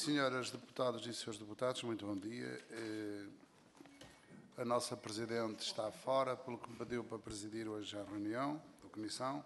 Senhoras deputadas e senhores deputados, muito bom dia. A nossa Presidente está fora, pelo que me pediu para presidir hoje a reunião da Comissão.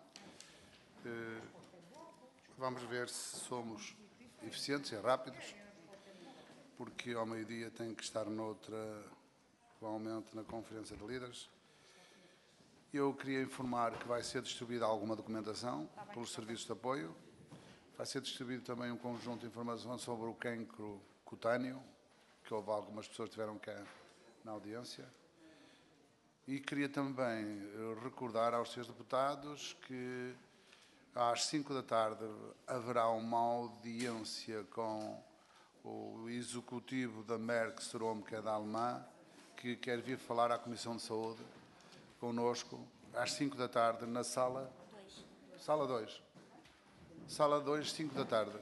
Vamos ver se somos eficientes e rápidos, porque ao meio-dia tenho que estar noutra, provavelmente na Conferência de Líderes. Eu queria informar que vai ser distribuída alguma documentação pelos serviços de apoio. Vai ser distribuído também um conjunto de informação sobre o cancro cutâneo, que houve algumas pessoas que estiveram cá na audiência. E queria também recordar aos senhores deputados que às 5 da tarde haverá uma audiência com o executivo da Merck Serum, que é da Alemã, que quer vir falar à Comissão de Saúde connosco, às 5 da tarde, na Sala 2. Sala 2, 5 da tarde.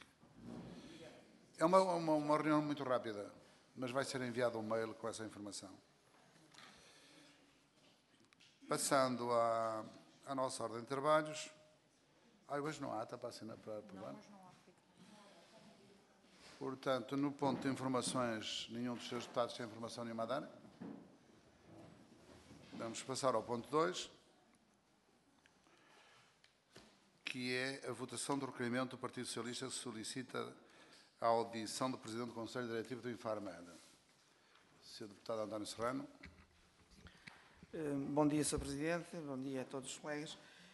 É uma reunião muito rápida, mas vai ser enviado um mail com essa informação. Passando à nossa ordem de trabalhos. Hoje não há, está para assinar para aprovar? Portanto, no ponto de informações, nenhum dos seus deputados tem informação nenhuma a dar. Vamos passar ao ponto 2, que é a votação do requerimento do Partido Socialista que solicita a audição do Presidente do Conselho Diretivo do Infarmed. Sr. Deputado António Serrano. Bom dia, Sr. Presidente. Bom dia a todos os colegas.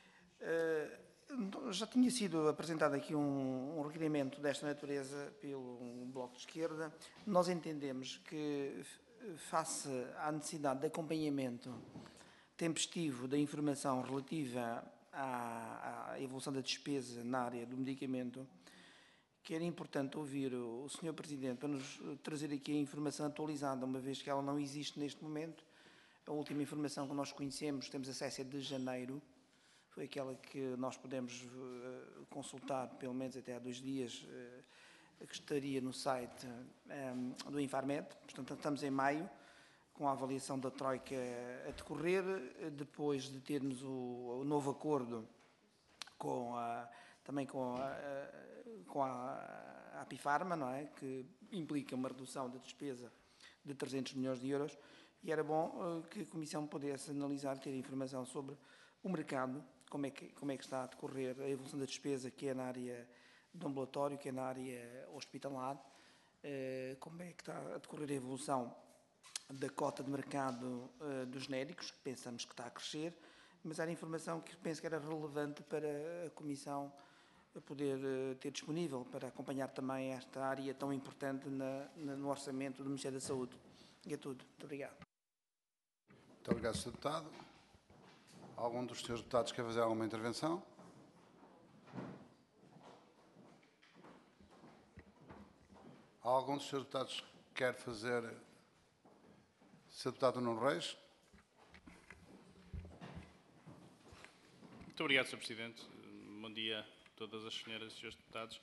Já tinha sido apresentado aqui um requerimento desta natureza pelo Bloco de Esquerda. Nós entendemos que, face à necessidade de acompanhamento tempestivo da informação relativa à evolução da despesa na área do medicamento, que era importante ouvir o Sr. Presidente para nos trazer aqui a informação atualizada, uma vez que ela não existe neste momento. A última informação que nós conhecemos, temos acesso, é de janeiro, foi aquela que nós podemos consultar, pelo menos até há 2 dias, que estaria no site do Infarmed. Portanto, estamos em maio, com a avaliação da Troika a decorrer, depois de termos o novo acordo também com a Apifarma, não é? Que implica uma redução da despesa de 300 milhões de euros, e era bom que a Comissão pudesse analisar, ter informação sobre o mercado, como é que está a decorrer a evolução da despesa, que é na área do ambulatório, que é na área hospitalar, como é que está a decorrer a evolução da cota de mercado dos genéricos, que pensamos que está a crescer, mas era informação que penso que era relevante para a Comissão poder ter disponível para acompanhar também esta área tão importante no orçamento do Ministério da Saúde. E é tudo. Muito obrigado. Muito obrigado, Sr. Deputado. Algum dos senhores deputados quer fazer alguma intervenção? Algum dos senhores deputados quer fazer? Sr. Deputado Nuno Reis. Muito obrigado, Sr. Presidente. Bom dia a todas as senhoras e senhores deputados.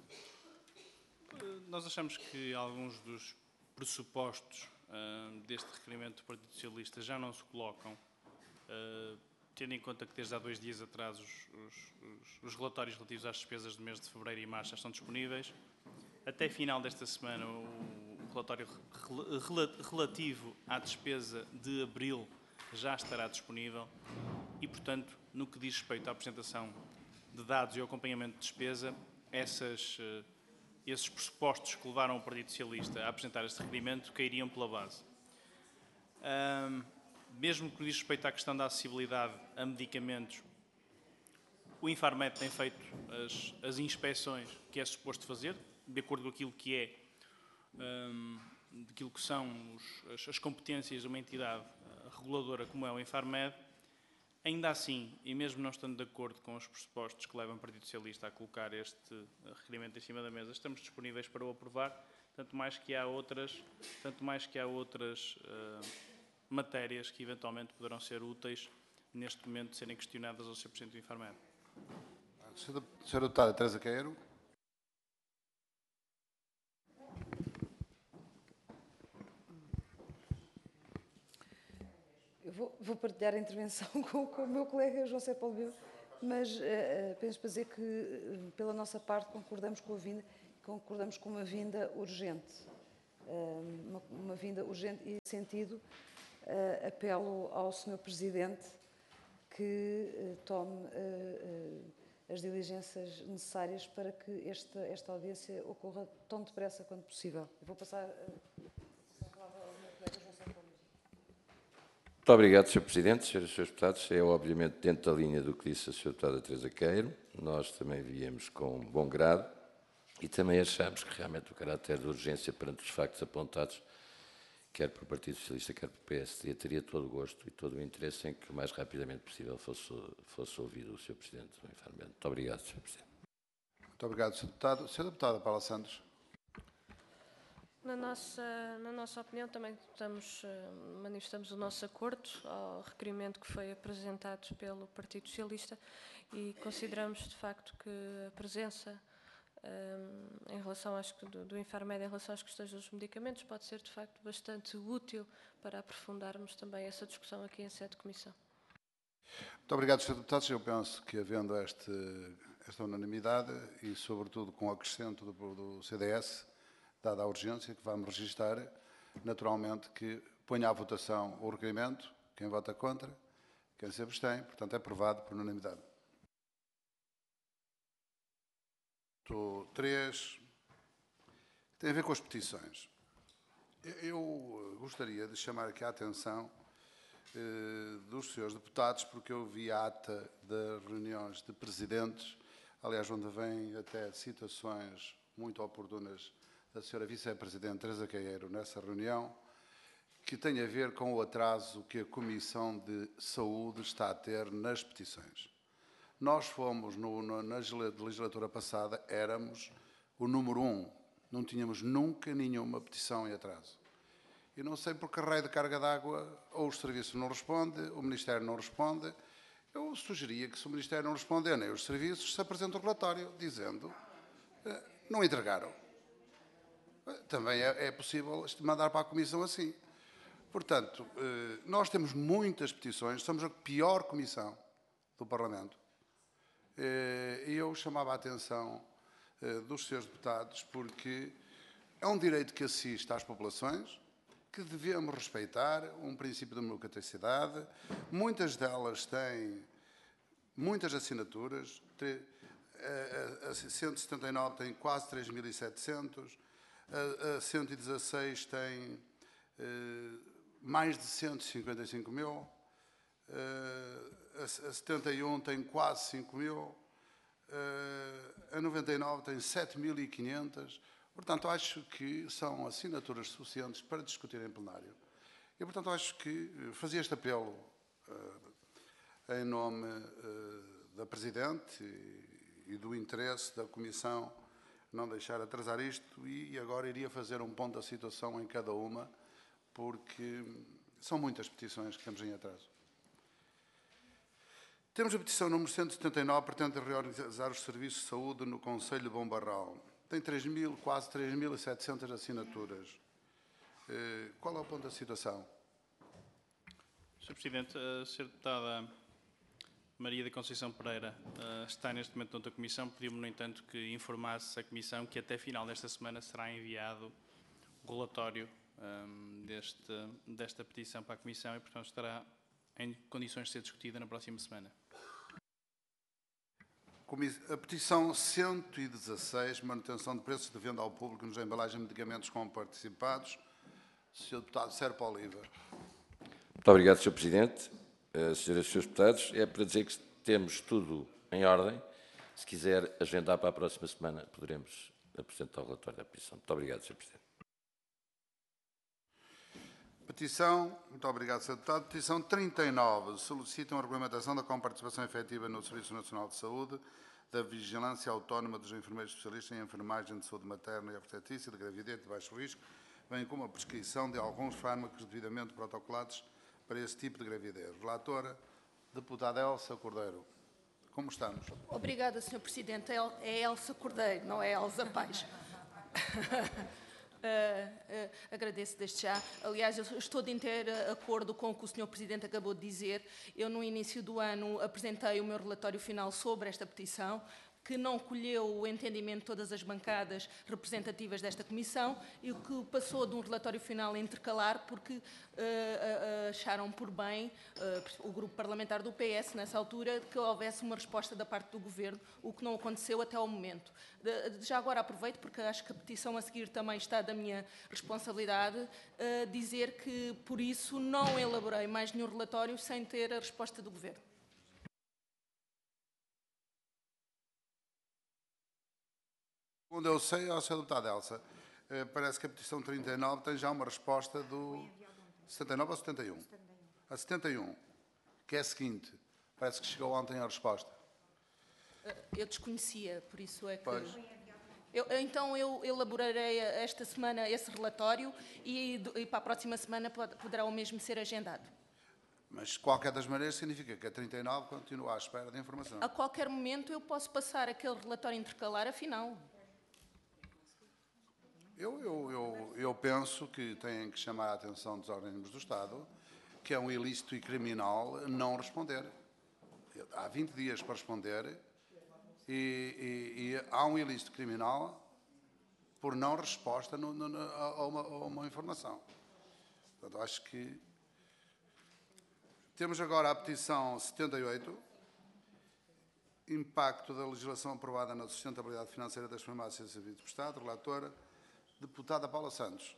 Nós achamos que alguns dos pressupostos deste requerimento do Partido Socialista já não se colocam, tendo em conta que desde há 2 dias atrás os relatórios relativos às despesas do mês de fevereiro e março já estão disponíveis. Até final desta semana, o relatório relativo à despesa de abril já estará disponível e, portanto, no que diz respeito à apresentação de dados e ao acompanhamento de despesa, esses pressupostos que levaram o Partido Socialista a apresentar este requerimento cairiam pela base. Mesmo que diz respeito à questão da acessibilidade a medicamentos, o Infarmed tem feito as inspeções que é suposto fazer, de acordo com aquilo que são as competências de uma entidade reguladora como é o Infarmed. Ainda assim, e mesmo não estando de acordo com os pressupostos que levam o Partido Socialista a colocar este requerimento em cima da mesa, estamos disponíveis para o aprovar, tanto mais que há outras matérias que eventualmente poderão ser úteis neste momento de serem questionadas ao Sr. Presidente do Infarmed. Sra. Deputada Teresa Queiro. Eu vou partilhar a intervenção com o meu colega João Sérgio Paulo Belo, mas apenas para dizer que, pela nossa parte, concordamos com a vinda, concordamos com uma vinda urgente. Uma vinda urgente e, nesse sentido, apelo ao Sr. Presidente que tome as diligências necessárias para que esta audiência ocorra tão depressa quanto possível. Eu vou passar a palavra ao meu colega João Santana. Muito obrigado, Sr. Presidente. Senhoras e Srs. Deputados, é obviamente dentro da linha do que disse a Sra. Deputada Teresa Queiro. Nós também viemos com bom grado e também achamos que realmente o caráter de urgência perante os factos apontados, quer pelo Partido Socialista, quer pelo PSD, teria todo o gosto e todo o interesse em que o mais rapidamente possível fosse ouvido o Sr. Presidente do Infarmento. Muito obrigado, Sr. Presidente. Muito obrigado, Sr. Deputado. Sra. Deputada Paula Santos. Na nossa opinião, também manifestamos o nosso acordo ao requerimento que foi apresentado pelo Partido Socialista e consideramos, de facto, que a presença em relação do Infarmed em relação às questões dos medicamentos pode ser, de facto, bastante útil para aprofundarmos também essa discussão aqui em sede de comissão. Muito obrigado, Sr. Deputados. Eu penso que, havendo esta unanimidade e, sobretudo, com o acrescento do CDS, dada a urgência que vamos registar, naturalmente que ponha à votação o requerimento. Quem vota contra, quem se abstém, portanto, é aprovado por unanimidade. Ponto 3 tem a ver com as petições. Eu gostaria de chamar aqui a atenção dos senhores deputados, porque eu vi a ata das reuniões de presidentes, aliás, onde vêm até citações muito oportunas da senhora vice-presidente Teresa Queiro nessa reunião, que tem a ver com o atraso que a Comissão de Saúde está a ter nas petições. Nós fomos, na legislatura passada, éramos o número 1. Não tínhamos nunca nenhuma petição em atraso. E não sei por que raio de carga d'água, ou os serviços não respondem, o Ministério não responde. Eu sugeria que, se o Ministério não responder nem os serviços, se apresente o relatório, dizendo não entregaram. Também é possível mandar para a Comissão assim. Portanto, nós temos muitas petições, somos a pior Comissão do Parlamento. E eu chamava a atenção dos senhores deputados, porque é um direito que assiste às populações, que devemos respeitar, um princípio de democraticidade. Muitas delas têm muitas assinaturas, a 179 tem quase 3.700, a 116 tem mais de 155 mil, a 71 tem quase 5 mil, a 99 tem 7.500. Portanto, acho que são assinaturas suficientes para discutir em plenário. E, portanto, acho que fazia este apelo em nome da Presidente e do interesse da Comissão não deixar atrasar isto, e agora iria fazer um ponto da situação em cada uma, porque são muitas petições que temos em atraso. Temos a petição número 179, pretende reorganizar os serviços de saúde no Concelho de Bombarral. Tem quase 3.700 assinaturas. Qual é o ponto da situação? Sr. Presidente, a Sra. Deputada Maria da Conceição Pereira está neste momento noutra comissão. Pediu-me, no entanto, que informasse a comissão que até final desta semana será enviado o relatório desta petição para a comissão e, portanto, estará em condições de ser discutida na próxima semana. A petição 116, manutenção de preços de venda ao público nos embalagens de medicamentos com participados. Sr. Deputado Serpa Oliva. Muito obrigado, Sr. Presidente. Senhoras e Srs. Deputados, é para dizer que temos tudo em ordem. Se quiser agendar para a próxima semana, poderemos apresentar o relatório da petição. Muito obrigado, Sr. Presidente. Petição, muito obrigado, Sr. Deputado. Petição 39, solicitam a regulamentação da comparticipação efetiva no Serviço Nacional de Saúde, da vigilância autónoma dos enfermeiros especialistas em enfermagem de saúde materna e obstetrícia, de gravidez de baixo risco, bem como a prescrição de alguns fármacos devidamente protocolados para esse tipo de gravidez. Relatora, deputada Elsa Cordeiro. Como estamos? Obrigada, Sr. Presidente. É Elsa Cordeiro, não é Elsa Paes. Agradeço desde já. Aliás, eu estou de inteiro acordo com o que o Sr. Presidente acabou de dizer. Eu, no início do ano, apresentei o meu relatório final sobre esta petição, que não colheu o entendimento de todas as bancadas representativas desta comissão e que passou de um relatório final a intercalar porque acharam por bem, o grupo parlamentar do PS, nessa altura, que houvesse uma resposta da parte do Governo, o que não aconteceu até ao momento. Já agora aproveito, porque acho que a petição a seguir também está da minha responsabilidade, dizer que, por isso, não elaborei mais nenhum relatório sem ter a resposta do Governo. Segundo eu sei, ao ser deputada Elsa, parece que a petição 39 tem já uma resposta do 79 ou 71? A 71, que é a seguinte, parece que chegou ontem a resposta. Eu desconhecia, por isso é que... Pois. Então eu elaborarei esta semana esse relatório e para a próxima semana poderá o mesmo ser agendado. Mas, de qualquer das maneiras, significa que a 39 continua à espera de informação. A qualquer momento eu posso passar aquele relatório intercalar, afinal. Eu penso que têm que chamar a atenção dos organismos do Estado que é um ilícito e criminal não responder. Há 20 dias para responder e há um ilícito criminal por não resposta a uma informação. Portanto, acho que... Temos agora a petição 78, impacto da legislação aprovada na sustentabilidade financeira das farmácias e serviços de Estado, relatora, deputada Paula Santos.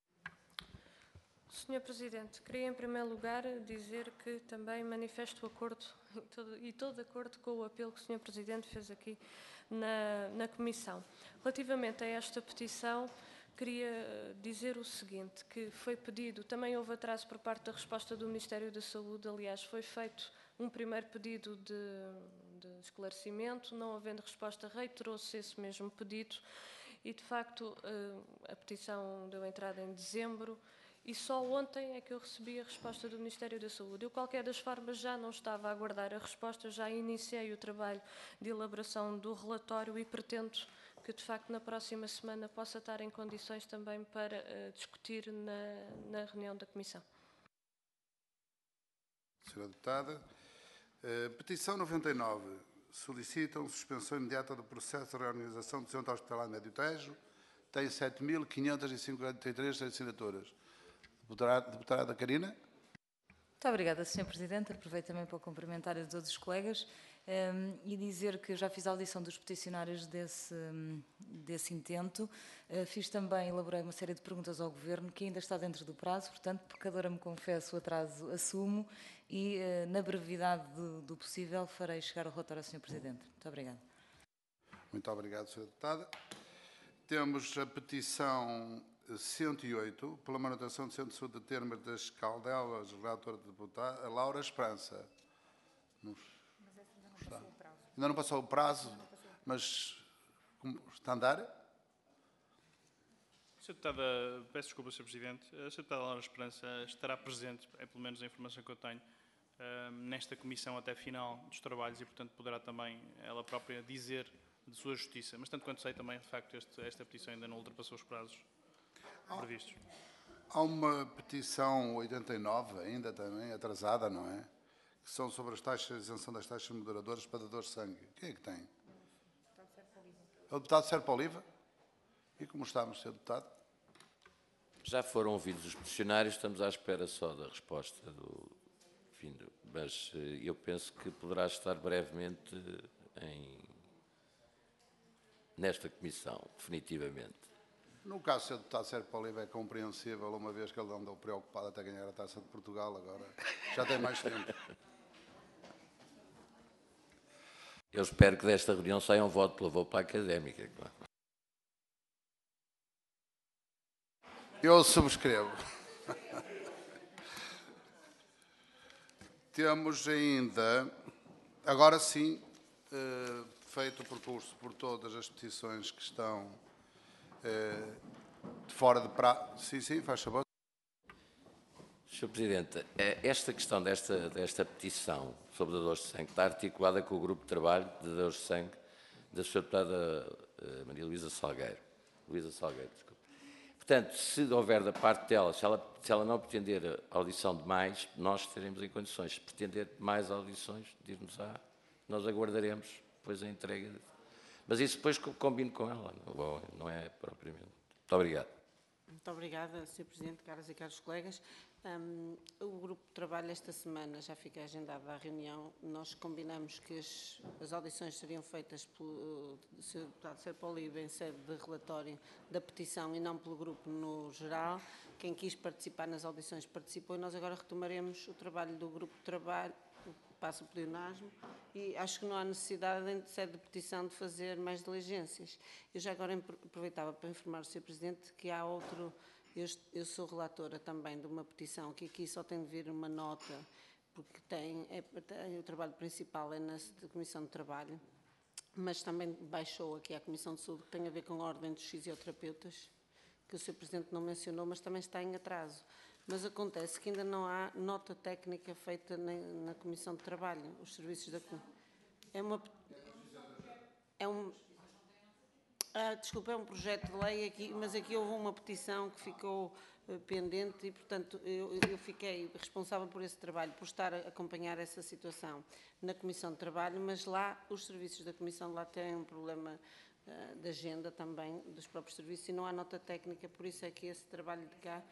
Sr. Presidente, queria em primeiro lugar dizer que também manifesto acordo e todo de acordo com o apelo que o Sr. Presidente fez aqui na Comissão. Relativamente a esta petição, queria dizer o seguinte, que foi pedido, também houve atraso por parte da resposta do Ministério da Saúde, aliás, foi feito um primeiro pedido de esclarecimento, não havendo resposta, reiterou-se esse mesmo pedido e, de facto, a petição deu entrada em dezembro e só ontem é que eu recebi a resposta do Ministério da Saúde. Eu, qualquer das formas, já não estava a aguardar a resposta, já iniciei o trabalho de elaboração do relatório e pretendo que, de facto, na próxima semana possa estar em condições também para discutir na reunião da Comissão. Senhora Deputada, petição 99. Solicitam suspensão imediata do processo de reorganização do Centro Hospitalar Médio Tejo. Tem 7.553 assinaturas. Deputada Carina. Muito obrigada, Sr. Presidente. Aproveito também para cumprimentar a todos os colegas e dizer que já fiz a audição dos peticionários desse intento. Fiz também, elaborei uma série de perguntas ao Governo, que ainda está dentro do prazo, portanto, pecadora me confesso, o atraso assumo e, na brevidade do possível, farei chegar o relatório ao Sr. Presidente. Muito obrigada. Muito obrigado, Sra. Deputada. Temos a petição 108, pela manutenção do Centro de Saúde de Termas das Caldelas, relatora de deputada Laura Esperança. Ainda não passou o prazo, mas está a andar? Sra. Deputada, peço desculpa, Sr. Presidente. A Sra. Deputada Laura Esperança estará presente, é pelo menos a informação que eu tenho, nesta comissão até final dos trabalhos e, portanto, poderá também ela própria dizer de sua justiça. Mas, tanto quanto sei, também, de facto, esta petição ainda não ultrapassou os prazos previstos. Há uma petição 89, ainda também atrasada, não é? Que são sobre as taxas, a isenção das taxas moderadoras para dadores de sangue. Quem é que tem? É o deputado Serpa Oliva? E como estamos, Sr. Deputado? Já foram ouvidos os peticionários, estamos à espera só da resposta mas eu penso que poderá estar brevemente nesta comissão, definitivamente. No caso do Sr. Deputado Serpa Oliva é compreensível, uma vez que ele andou preocupado até ganhar a Taça de Portugal, agora já tem mais tempo. Eu espero que desta reunião saia um voto pela para a académica. Claro. Eu subscrevo. Temos ainda, agora sim, feito o percurso por todas as petições que estão de fora de prazo. Sim, faz favor. Sr. Presidente, esta questão desta petição sobre dadores de sangue está articulada com o grupo de trabalho de dadores de sangue da Sra. Deputada Maria Luísa Salgueiro. Desculpe. Portanto, se houver da parte dela, se ela não pretender a audição de mais, nós estaremos em condições. Se pretender mais audições, dir-nos nós aguardaremos depois a entrega Mas isso depois combino com ela, não é propriamente. Muito obrigado. Muito obrigada, Sr. Presidente, caras e caros colegas. O grupo de trabalho esta semana já fica agendada a reunião. Nós combinamos que as audições seriam feitas pelo Sr. Deputado Sérgio Polibe em sede de relatório da petição e não pelo grupo no geral. Quem quis participar nas audições participou e nós agora retomaremos o trabalho do grupo de trabalho, passo o pleonasmo, e acho que não há necessidade, em sede de petição, de fazer mais diligências. Eu já agora aproveitava para informar o Sr. Presidente que há outro... Eu sou relatora também de uma petição que aqui só tem de vir uma nota, porque o trabalho principal é na Comissão de Trabalho, mas também baixou aqui à Comissão de Saúde, que tem a ver com a ordem dos fisioterapeutas, que o Sr. Presidente não mencionou, mas também está em atraso. Mas acontece que ainda não há nota técnica feita na Comissão de Trabalho, os serviços da Comissão. Desculpa, é um projeto de lei, aqui, mas aqui houve uma petição que ficou pendente e, portanto, eu fiquei responsável por esse trabalho, por estar a acompanhar essa situação na Comissão de Trabalho, mas lá os serviços da Comissão lá têm um problema de agenda também dos próprios serviços e não há nota técnica, por isso é que esse trabalho de cá...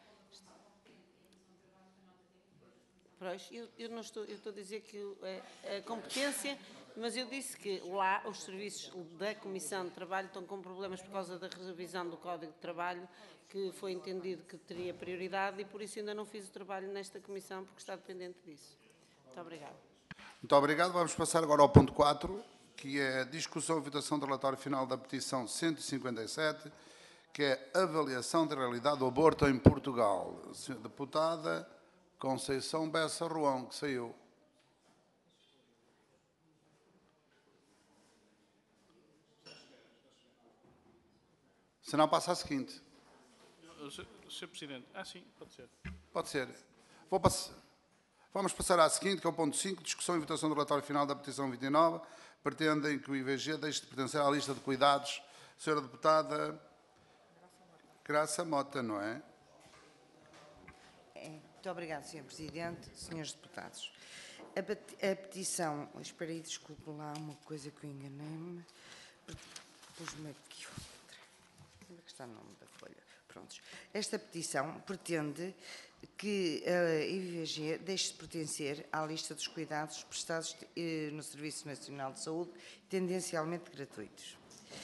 Eu não estou, eu estou a dizer que a competência, mas eu disse que lá os serviços da Comissão de Trabalho estão com problemas por causa da revisão do Código de Trabalho, que foi entendido que teria prioridade e por isso ainda não fiz o trabalho nesta Comissão, porque está dependente disso. Muito obrigada. Muito obrigado. Vamos passar agora ao ponto 4, que é a discussão e votação do relatório final da petição 157, que é a avaliação da realidade do aborto em Portugal. Senhora Deputada Conceição Bessa Ruão, que saiu. Se não, passa a seguinte. Sr. Presidente, sim, pode ser. Pode ser. Vamos passar à seguinte, que é o ponto 5, discussão e votação do relatório final da petição 29. Pretendem que o IVG deixe de pertencer à lista de cuidados. Senhora Deputada Graça Mota, não é? Muito obrigada, Sr. Presidente, Srs. Deputados. A petição... Espera aí, desculpe lá uma coisa que eu enganei-me. Pus-me aqui outra. Onde é que está o nome da folha? Prontos. Esta petição pretende que a IVG deixe de pertencer à lista dos cuidados prestados no Serviço Nacional de Saúde, tendencialmente gratuitos.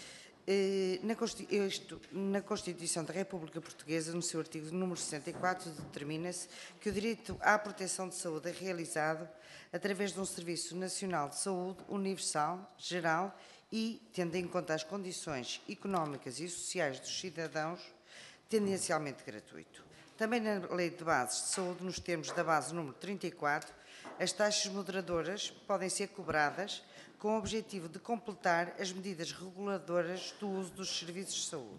Na Constituição da República Portuguesa, no seu artigo número 64, determina-se que o direito à proteção de saúde é realizado através de um Serviço Nacional de Saúde universal, geral e, tendo em conta as condições económicas e sociais dos cidadãos, tendencialmente gratuito. Também na Lei de Bases de Saúde, nos termos da base número 34, as taxas moderadoras podem ser cobradas com o objetivo de completar as medidas reguladoras do uso dos serviços de saúde.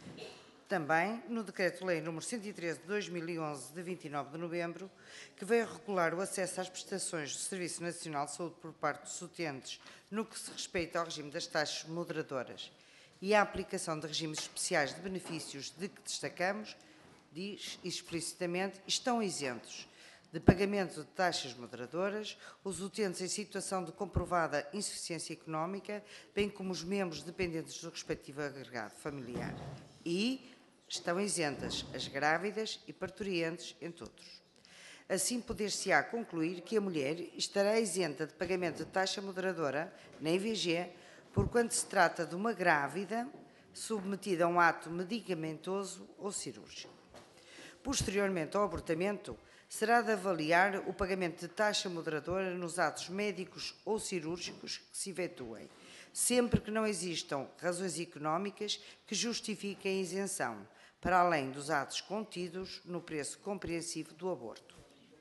Também no Decreto-Lei nº 113 de 2011, de 29 de novembro, que veio regular o acesso às prestações do Serviço Nacional de Saúde por parte dos utentes no que se respeita ao regime das taxas moderadoras e à aplicação de regimes especiais de benefícios de que destacamos, diz explicitamente, estão isentos de pagamento de taxas moderadoras os utentes em situação de comprovada insuficiência económica, bem como os membros dependentes do respectivo agregado familiar. E estão isentas as grávidas e parturientes, entre outros. Assim, poder-se-á concluir que a mulher estará isenta de pagamento de taxa moderadora na IVG, porquanto se trata de uma grávida submetida a um ato medicamentoso ou cirúrgico. Posteriormente ao abortamento, será de avaliar o pagamento de taxa moderadora nos atos médicos ou cirúrgicos que se efetuem, sempre que não existam razões económicas que justifiquem a isenção, para além dos atos contidos no preço compreensivo do aborto.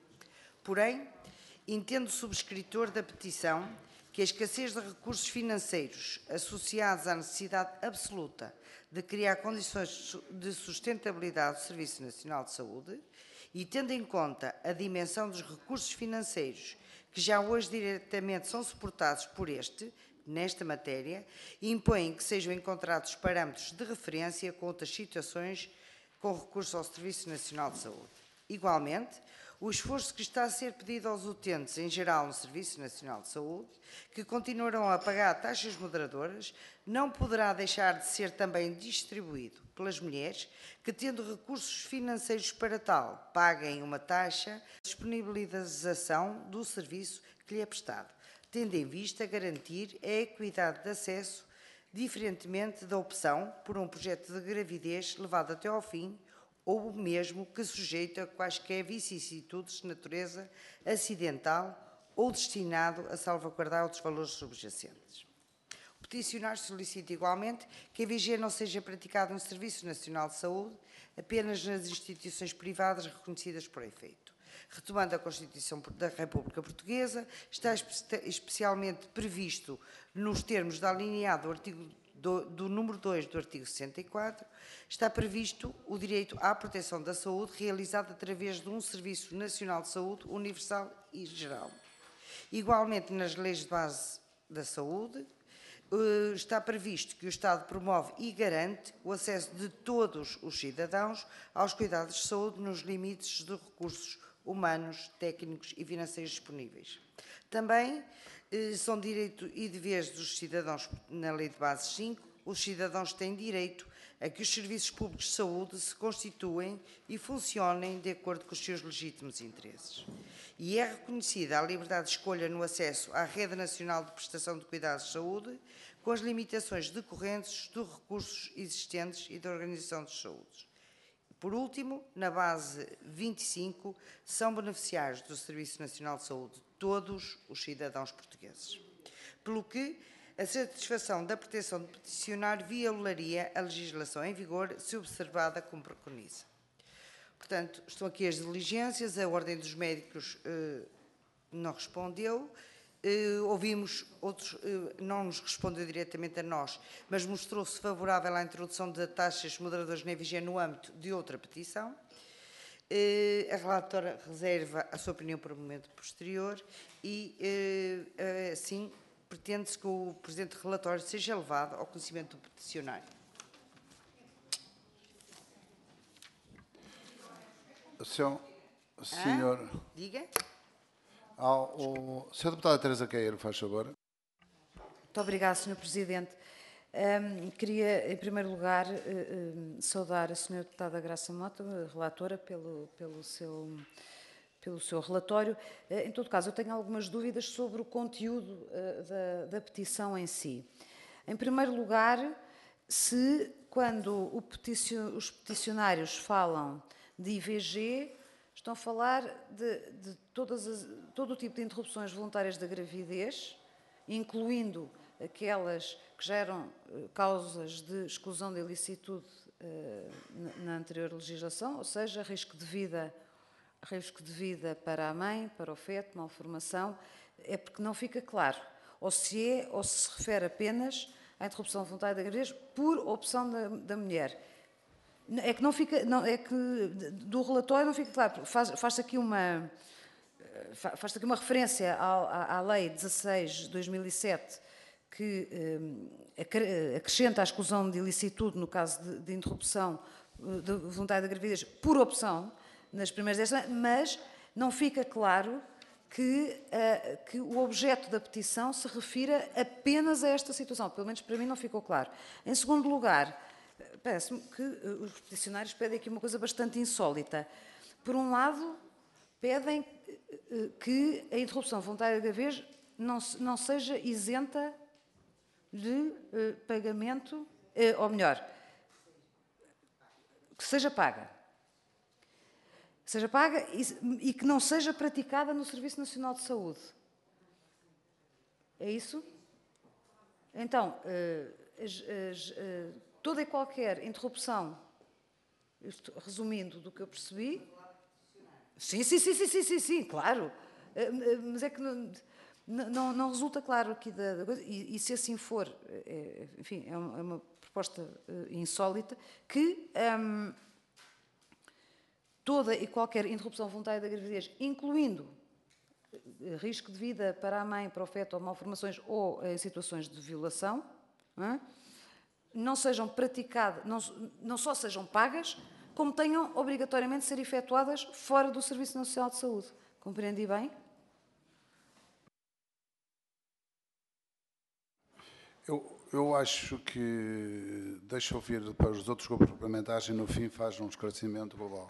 Porém, entendo o subscritor da petição que a escassez de recursos financeiros associados à necessidade absoluta de criar condições de sustentabilidade do Serviço Nacional de Saúde e tendo em conta a dimensão dos recursos financeiros que já hoje diretamente são suportados por este, nesta matéria, impõem que sejam encontrados parâmetros de referência com outras situações com recurso ao Serviço Nacional de Saúde. Igualmente, o esforço que está a ser pedido aos utentes, em geral no Serviço Nacional de Saúde, que continuarão a pagar taxas moderadoras, não poderá deixar de ser também distribuído pelas mulheres que, tendo recursos financeiros para tal, paguem uma taxa de disponibilização do serviço que lhe é prestado, tendo em vista garantir a equidade de acesso, diferentemente da opção por um projeto de gravidez levado até ao fim, ou mesmo que sujeita a quaisquer vicissitudes de natureza acidental ou destinado a salvaguardar outros valores subjacentes. O peticionário solicita igualmente que a vigia não seja praticada no Serviço Nacional de Saúde apenas nas instituições privadas reconhecidas por efeito. Retomando a Constituição da República Portuguesa, está especialmente previsto, nos termos da alínea A do número 2 do artigo 64, está previsto o direito à proteção da saúde realizado através de um Serviço Nacional de Saúde universal e geral. Igualmente, nas leis de base da saúde, está previsto que o Estado promove e garante o acesso de todos os cidadãos aos cuidados de saúde nos limites de recursos humanos, técnicos e financeiros disponíveis. Também são direito e deveres dos cidadãos, na Lei de Base 5, os cidadãos têm direito a que os serviços públicos de saúde se constituem e funcionem de acordo com os seus legítimos interesses. E é reconhecida a liberdade de escolha no acesso à Rede Nacional de Prestação de Cuidados de Saúde, com as limitações decorrentes dos recursos existentes e da organização de saúde. Por último, na base 25, são beneficiários do Serviço Nacional de Saúde todos os cidadãos portugueses. Pelo que a satisfação da proteção do peticionário violaria a legislação em vigor, se observada como preconiza. Portanto, estão aqui as diligências, a Ordem dos Médicos não respondeu, ouvimos outros, não nos respondeu diretamente a nós, mas mostrou-se favorável à introdução de taxas moderadoras na vigia no âmbito de outra petição. A relatora reserva a sua opinião para o momento posterior e, assim, pretende-se que o presente relatório seja levado ao conhecimento do peticionário. Senhor... Diga. Sra. Deputada Teresa Queiro, faz favor. Muito obrigada, Sr. Presidente. Queria, em primeiro lugar, saudar a Sra. Deputada Graça Mota, relatora, pelo seu relatório. Em todo caso, eu tenho algumas dúvidas sobre o conteúdo da petição em si. Em primeiro lugar, quando os peticionários falam de IVG, estão a falar de todo o tipo de interrupções voluntárias da gravidez, incluindo aquelas que geram causas de exclusão de ilicitude na anterior legislação, ou seja, risco de vida para a mãe, para o feto, malformação, é porque não fica claro, ou se refere apenas à interrupção voluntária da gravidez por opção da mulher. É que não fica, do relatório não fica claro, faz-se aqui uma referência à Lei 16 de 2007, que acrescenta a exclusão de ilicitude no caso de interrupção voluntária da gravidez por opção, nas primeiras 10 semanas, mas não fica claro que o objeto da petição se refira apenas a esta situação. Pelo menos para mim não ficou claro. Em segundo lugar, parece-me que os peticionários pedem aqui uma coisa bastante insólita. Por um lado, pedem que a interrupção voluntária da gravidez não seja isenta de pagamento, ou melhor, que seja paga. E que não seja praticada no Serviço Nacional de Saúde. É isso? Então, toda e qualquer interrupção, resumindo do que eu percebi... Sim, claro. Mas é que não resulta claro aqui da coisa, e se assim for, enfim, é uma proposta insólita, que toda e qualquer interrupção voluntária da gravidez, incluindo risco de vida para a mãe, para o feto, ou malformações, ou em situações de violação, não sejam praticadas, não só sejam pagas, como tenham obrigatoriamente de ser efetuadas fora do Serviço Nacional de Saúde. Compreendi bem? Eu acho que deixa ouvir depois os outros grupos parlamentares e no fim faz um esclarecimento global.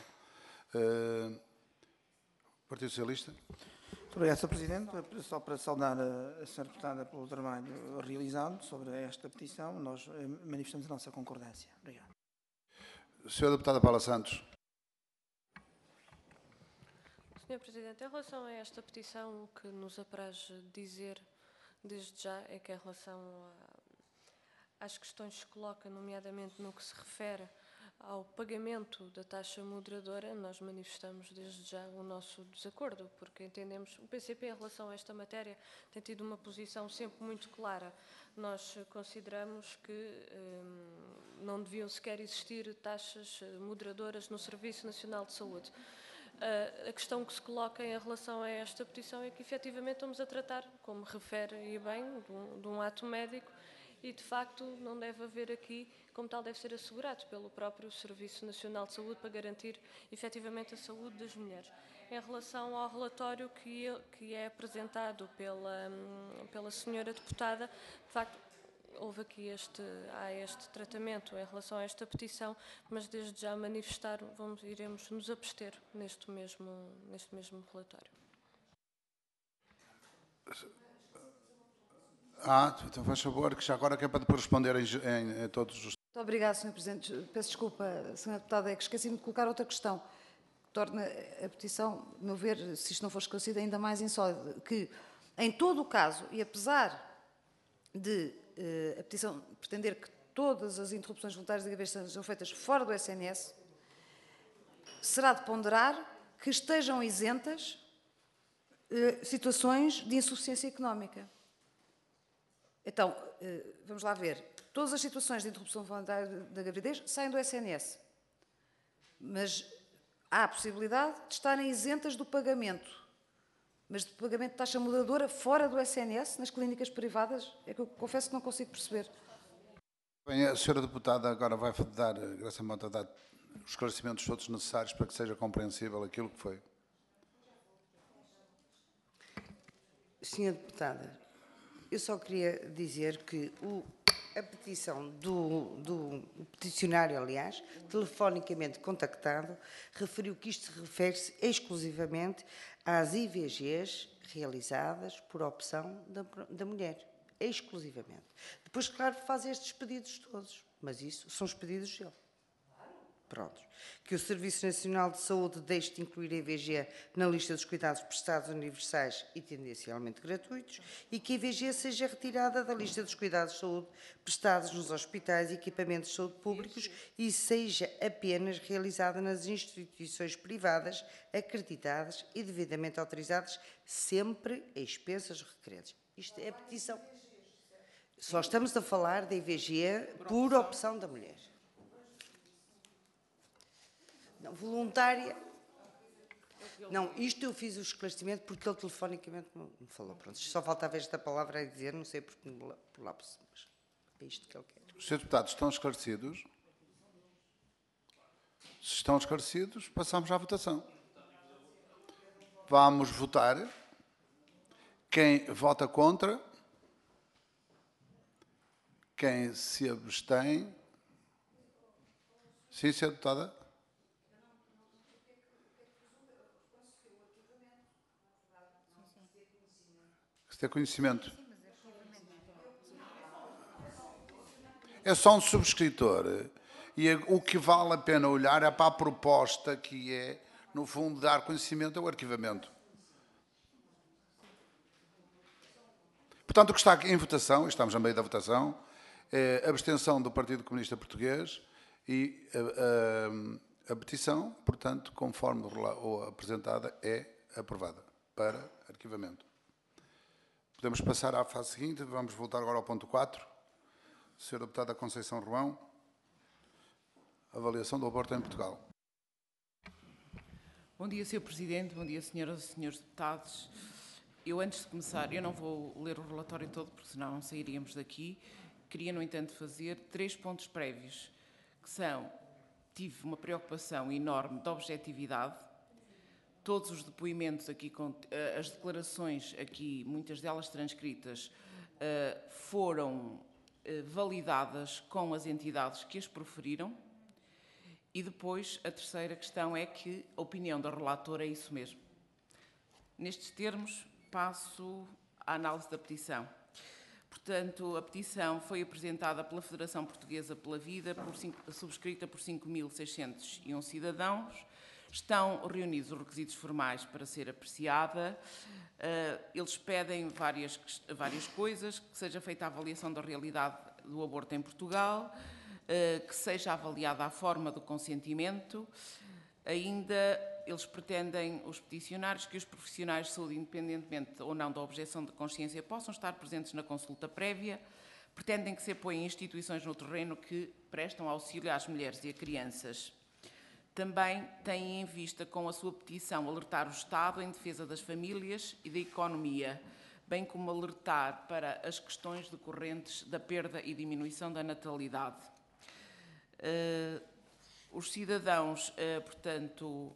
Partido Socialista. Muito obrigado, Sr. Presidente. Só para saudar a Sra. Deputada pelo trabalho realizado sobre esta petição, nós manifestamos a nossa concordância. Obrigado. Sra. Deputada Paula Santos. Sr. Presidente, em relação a esta petição, o que nos apraz dizer desde já é que em relação às questões que se coloca, nomeadamente no que se refere ao pagamento da taxa moderadora, nós manifestamos desde já o nosso desacordo, porque entendemos, o PCP em relação a esta matéria tem tido uma posição sempre muito clara. Nós consideramos que não deviam sequer existir taxas moderadoras no Serviço Nacional de Saúde. A questão que se coloca em relação a esta petição é que efetivamente estamos a tratar, como refere e bem, de um ato médico e de facto não deve haver aqui, como tal deve ser assegurado pelo próprio Serviço Nacional de Saúde para garantir efetivamente a saúde das mulheres. Em relação ao relatório que é apresentado pela senhora deputada, de facto houve aqui há este tratamento em relação a esta petição, mas desde já manifestar, iremos nos abster neste mesmo relatório. Então faz favor, que já agora que é para depois responder em todos os... Muito obrigada, Sr. Presidente. Peço desculpa, Sra. Deputada, é que esqueci-me de colocar outra questão, que torna a petição, a meu ver, se isto não for esclarecido, ainda mais insólito, que em todo o caso, e apesar de a petição pretender que todas as interrupções voluntárias de gravidez sejam feitas fora do SNS, será de ponderar que estejam isentas situações de insuficiência económica. Então, vamos lá ver. Todas as situações de interrupção voluntária da gravidez saem do SNS, mas há a possibilidade de estarem isentas do pagamento. Mas de pagamento de taxa moderadora fora do SNS, nas clínicas privadas, é que eu confesso que não consigo perceber. Bem, a senhora deputada agora vai dar, Graça Mota, dar os esclarecimentos todos necessários para que seja compreensível aquilo que foi. Senhora deputada, eu só queria dizer que a petição do peticionário, aliás, telefonicamente contactado, referiu que isto refere-se exclusivamente às IVGs realizadas por opção da mulher, exclusivamente. Depois, claro, faz estes pedidos todos, mas isso são os pedidos dele. Prontos. Que o Serviço Nacional de Saúde deixe de incluir a IVG na lista dos cuidados prestados universais e tendencialmente gratuitos e que a IVG seja retirada da lista dos cuidados de saúde prestados nos hospitais e equipamentos de saúde públicos e seja apenas realizada nas instituições privadas acreditadas e devidamente autorizadas, sempre a expensas requerentes. Isto é a petição. Só estamos a falar da IVG por opção da mulher. Não, voluntária. Não, isto eu fiz o esclarecimento porque ele telefonicamente me falou. Pronto, só faltava esta palavra a dizer, não sei porque por lá, mas é isto que ele quer. Os senhores deputados estão esclarecidos? Se estão esclarecidos, passamos à votação. Vamos votar. Quem vota contra? Quem se abstém? Sim, senhora deputada? Ter conhecimento. É só um subscritor. E o que vale a pena olhar é para a proposta que é, no fundo, dar conhecimento ao arquivamento. Portanto, o que está aqui em votação, estamos a meio da votação, é a abstenção do Partido Comunista Português e a petição, portanto, conforme apresentada, é aprovada para arquivamento. Podemos passar à fase seguinte, vamos voltar agora ao ponto 4. Senhora Deputada Conceição Roão, avaliação do aborto em Portugal. Bom dia, Sr. Presidente, bom dia, senhoras e senhores deputados. Eu, antes de começar, eu não vou ler o relatório todo, porque senão não sairíamos daqui. Queria, no entanto, fazer 3 pontos prévios, que são tive uma preocupação enorme de objetividade. Todos os depoimentos aqui, as declarações aqui, muitas delas transcritas, foram validadas com as entidades que as proferiram. E depois, a terceira questão é que a opinião da relatora é isso mesmo. Nestes termos, passo à análise da petição. Portanto, a petição foi apresentada pela Federação Portuguesa pela Vida, subscrita por 5.601 cidadãos. Estão reunidos os requisitos formais para ser apreciada. Eles pedem várias coisas, que seja feita a avaliação da realidade do aborto em Portugal, que seja avaliada a forma do consentimento. Ainda eles pretendem, os peticionários, que os profissionais de saúde, independentemente ou não da objeção de consciência, possam estar presentes na consulta prévia. Pretendem que se apoiem instituições no terreno que prestam auxílio às mulheres e a crianças. Também têm em vista, com a sua petição, alertar o Estado em defesa das famílias e da economia, bem como alertar para as questões decorrentes da perda e diminuição da natalidade. Os cidadãos, portanto,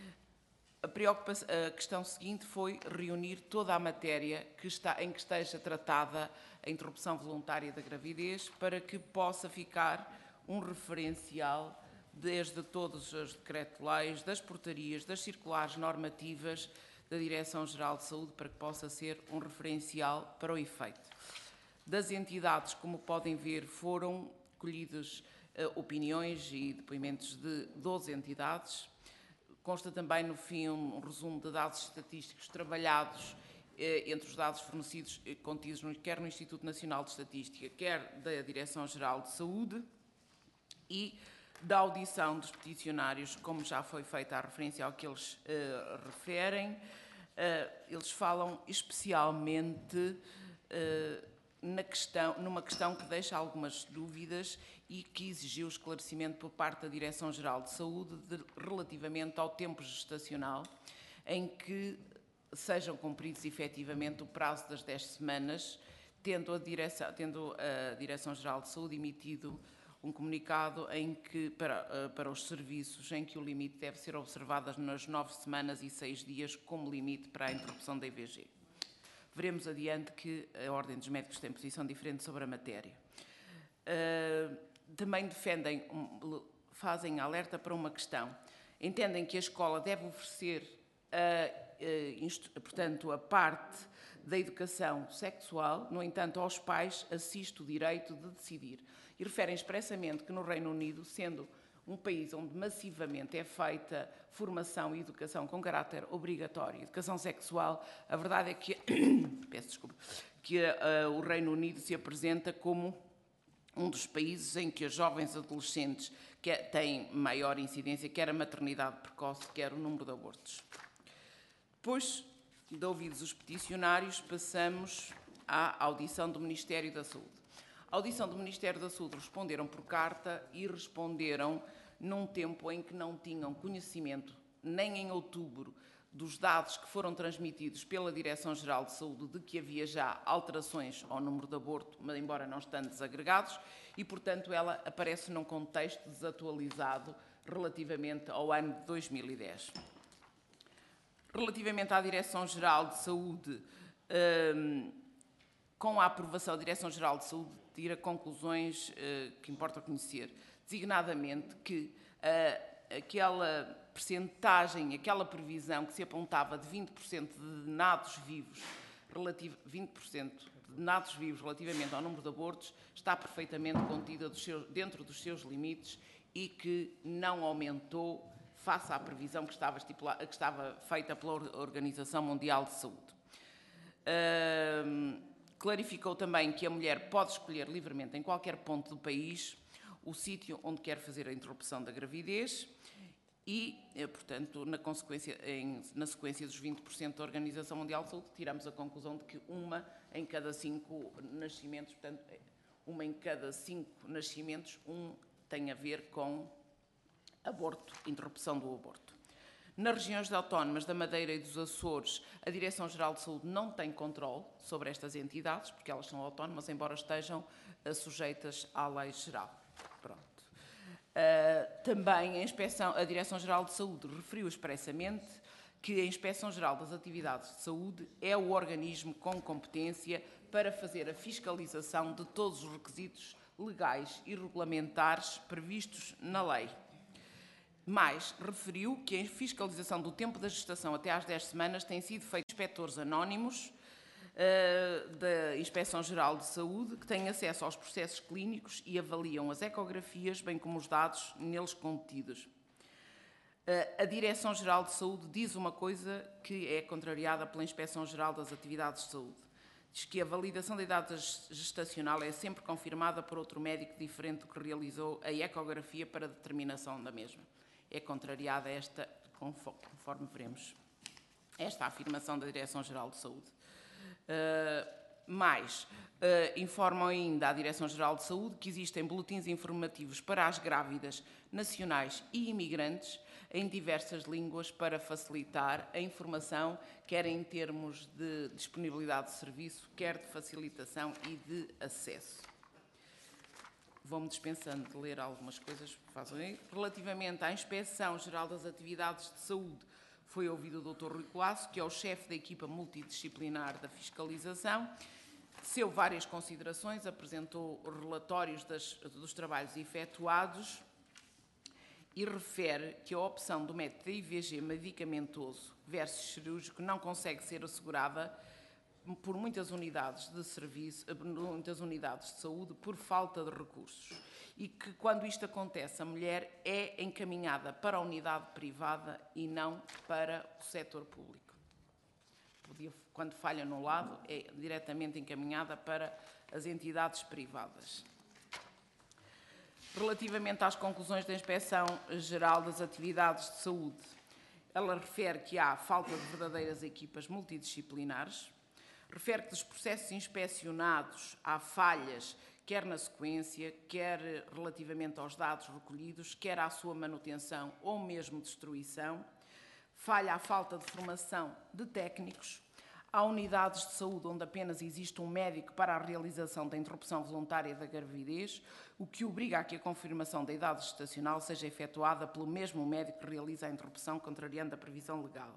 a questão seguinte foi reunir toda a matéria em que esteja tratada a interrupção voluntária da gravidez, para que possa ficar um referencial desde todos os decretos-leis, das portarias, das circulares normativas da Direção-Geral de Saúde, para que possa ser um referencial para o efeito. Das entidades, como podem ver, foram colhidas opiniões e depoimentos de 12 entidades. Consta também, no fim, um resumo de dados estatísticos trabalhados entre os dados fornecidos contidos quer no Instituto Nacional de Estatística, quer da Direção-Geral de Saúde, e da audição dos peticionários, como já foi feita a referência ao que eles referem. Eles falam especialmente numa questão que deixa algumas dúvidas e que exigiu esclarecimento por parte da Direção-Geral de Saúde relativamente ao tempo gestacional, em que sejam cumpridos efetivamente o prazo das 10 semanas, tendo a Direção-Geral de Saúde emitido um comunicado em que, para os serviços em que o limite deve ser observado nas 9 semanas e 6 dias como limite para a interrupção da IVG. Veremos adiante que a Ordem dos Médicos tem posição diferente sobre a matéria. Também fazem alerta para uma questão. Entendem que a escola deve oferecer, portanto, a parte da educação sexual, no entanto, aos pais assiste o direito de decidir. E referem expressamente que no Reino Unido, sendo um país onde massivamente é feita formação e educação com caráter obrigatório, educação sexual, a verdade é que, peço desculpa, que o Reino Unido se apresenta como um dos países em que as jovens adolescentes têm maior incidência, quer a maternidade precoce, quer o número de abortos. Depois de ouvidos os peticionários, passamos à audição do Ministério da Saúde. A audição do Ministério da Saúde responderam por carta e responderam num tempo em que não tinham conhecimento, nem em outubro, dos dados que foram transmitidos pela Direção-Geral de Saúde de que havia já alterações ao número de aborto, mas embora não estando desagregados, e, portanto, ela aparece num contexto desatualizado relativamente ao ano de 2010. Relativamente à Direção-Geral de Saúde, com a aprovação da Direção-Geral de Saúde, tira conclusões que importa conhecer, designadamente que aquela percentagem, aquela previsão que se apontava de 20% de nados vivos, 20% de nados vivos relativamente ao número de abortos, está perfeitamente contida dentro dos seus limites e que não aumentou face à previsão que estava feita pela Organização Mundial de Saúde. Clarificou também que a mulher pode escolher livremente em qualquer ponto do país o sítio onde quer fazer a interrupção da gravidez e, portanto, na sequência dos 20% da Organização Mundial de Saúde, tiramos a conclusão de que uma em cada 5 nascimentos, portanto, uma em cada 5 nascimentos, tem a ver com aborto, interrupção do aborto. Nas regiões autónomas da Madeira e dos Açores, a Direção-Geral de Saúde não tem controle sobre estas entidades, porque elas são autónomas, embora estejam sujeitas à lei geral. Pronto. Também a Direção-Geral de Saúde referiu expressamente que a Inspeção-Geral das Atividades de Saúde é o organismo com competência para fazer a fiscalização de todos os requisitos legais e regulamentares previstos na lei. Mais, referiu que a fiscalização do tempo da gestação até às 10 semanas tem sido feita por inspectores anónimos da Inspeção-Geral de Saúde, que têm acesso aos processos clínicos e avaliam as ecografias, bem como os dados neles contidos. A Direção-Geral de Saúde diz uma coisa que é contrariada pela Inspeção-Geral das Atividades de Saúde. Diz que a validação da idade gestacional é sempre confirmada por outro médico diferente do que realizou a ecografia para determinação da mesma. É contrariada esta, conforme veremos, esta afirmação da Direção-Geral de Saúde. Informam ainda a Direção-Geral de Saúde que existem boletins informativos para as grávidas nacionais e imigrantes em diversas línguas para facilitar a informação, quer em termos de disponibilidade de serviço, quer de facilitação e de acesso. Vou-me dispensando de ler algumas coisas que fazem aí. Relativamente à Inspeção-Geral das Atividades de Saúde, foi ouvido o Dr. Rui Colasso, que é o chefe da equipa multidisciplinar da fiscalização. Teceu várias considerações, apresentou relatórios dos trabalhos efetuados e refere que a opção do método de IVG medicamentoso versus cirúrgico não consegue ser assegurada por muitas unidades de serviço, muitas unidades de saúde, por falta de recursos. E que, quando isto acontece, a mulher é encaminhada para a unidade privada e não para o setor público. Quando falha no lado, é diretamente encaminhada para as entidades privadas. Relativamente às conclusões da Inspeção-Geral das Atividades de Saúde, ela refere que há falta de verdadeiras equipas multidisciplinares, refere que dos processos inspecionados há falhas, quer na sequência, quer relativamente aos dados recolhidos, quer à sua manutenção ou mesmo destruição, falha a falta de formação de técnicos. Há unidades de saúde onde apenas existe um médico para a realização da interrupção voluntária da gravidez, o que obriga a que a confirmação da idade gestacional seja efetuada pelo mesmo médico que realiza a interrupção, contrariando a previsão legal.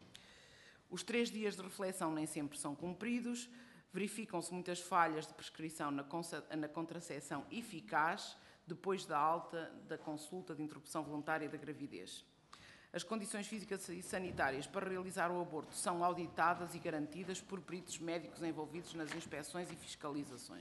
Os 3 dias de reflexão nem sempre são cumpridos, verificam-se muitas falhas de prescrição na contracepção eficaz depois da alta da consulta de interrupção voluntária da gravidez. As condições físicas e sanitárias para realizar o aborto são auditadas e garantidas por peritos médicos envolvidos nas inspeções e fiscalizações.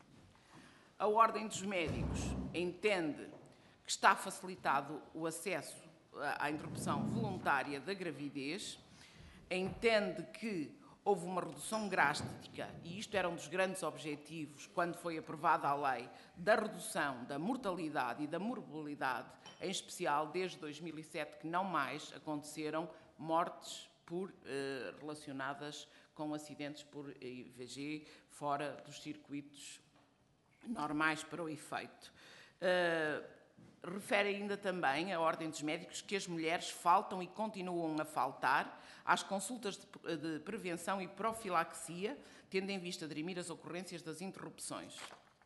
A Ordem dos Médicos entende que está facilitado o acesso à interrupção voluntária da gravidez, entende que houve uma redução drástica, e isto era um dos grandes objetivos, quando foi aprovada a lei, da redução da mortalidade e da morbilidade, em especial desde 2007, que não mais aconteceram mortes relacionadas com acidentes por IVG fora dos circuitos normais para o efeito. Refere ainda também a Ordem dos Médicos que as mulheres faltam e continuam a faltar às consultas de prevenção e profilaxia, tendo em vista dirimir as ocorrências das interrupções.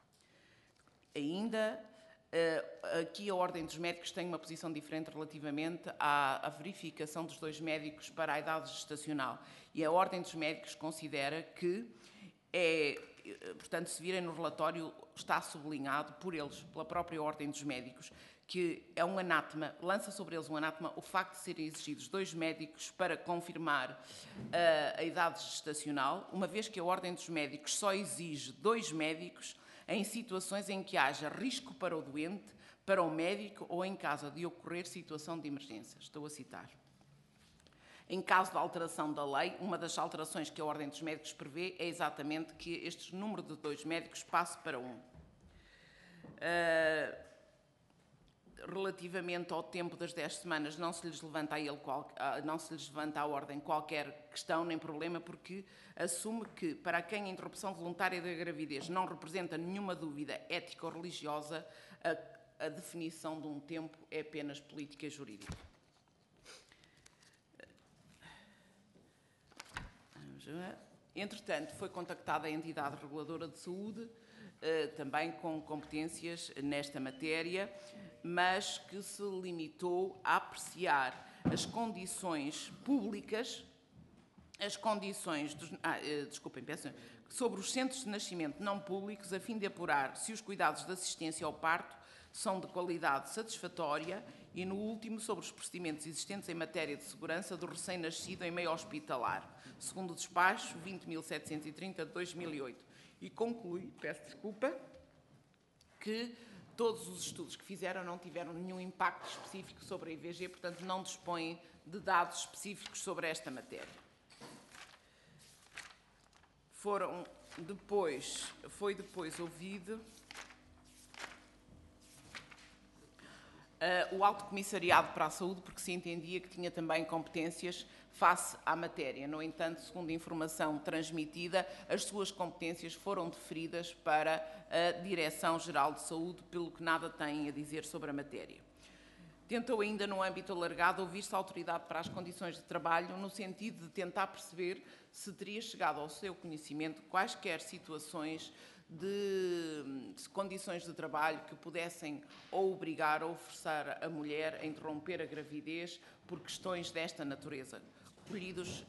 Ainda, aqui a Ordem dos Médicos tem uma posição diferente relativamente à verificação dos 2 médicos para a idade gestacional. E a Ordem dos Médicos considera que portanto, se virem no relatório, está sublinhado por eles, pela própria Ordem dos Médicos, que é um anátema, lança sobre eles um anátema o facto de serem exigidos 2 médicos para confirmar a idade gestacional, uma vez que a Ordem dos Médicos só exige 2 médicos em situações em que haja risco para o doente, para o médico ou em caso de ocorrer situação de emergência. Estou a citar. Em caso de alteração da lei, uma das alterações que a Ordem dos Médicos prevê é exatamente que este número de 2 médicos passe para 1. Relativamente ao tempo das 10 semanas, não se lhes levanta à Ordem qualquer questão nem problema, porque assume que, para quem a interrupção voluntária da gravidez não representa nenhuma dúvida ética ou religiosa, a definição de um tempo é apenas política e jurídica. Entretanto, foi contactada a entidade reguladora de saúde, também com competências nesta matéria, mas que se limitou a apreciar as condições públicas, sobre os centros de nascimento não públicos, a fim de apurar se os cuidados de assistência ao parto são de qualidade satisfatória e, no último, sobre os procedimentos existentes em matéria de segurança do recém-nascido em meio hospitalar, segundo o despacho 20.730 de 2008. E conclui, peço desculpa, que todos os estudos que fizeram não tiveram nenhum impacto específico sobre a IVG, portanto, não dispõem de dados específicos sobre esta matéria. Foi depois ouvido o Alto Comissariado para a Saúde, porque se entendia que tinha também competências face à matéria. No entanto, segundo a informação transmitida, as suas competências foram deferidas para a Direção-Geral de Saúde, pelo que nada têm a dizer sobre a matéria. Tentou ainda, no âmbito alargado, ouvir-se a Autoridade para as Condições de Trabalho, no sentido de tentar perceber se teria chegado ao seu conhecimento quaisquer situações de condições de trabalho que pudessem ou obrigar ou forçar a mulher a interromper a gravidez por questões desta natureza. Colhidas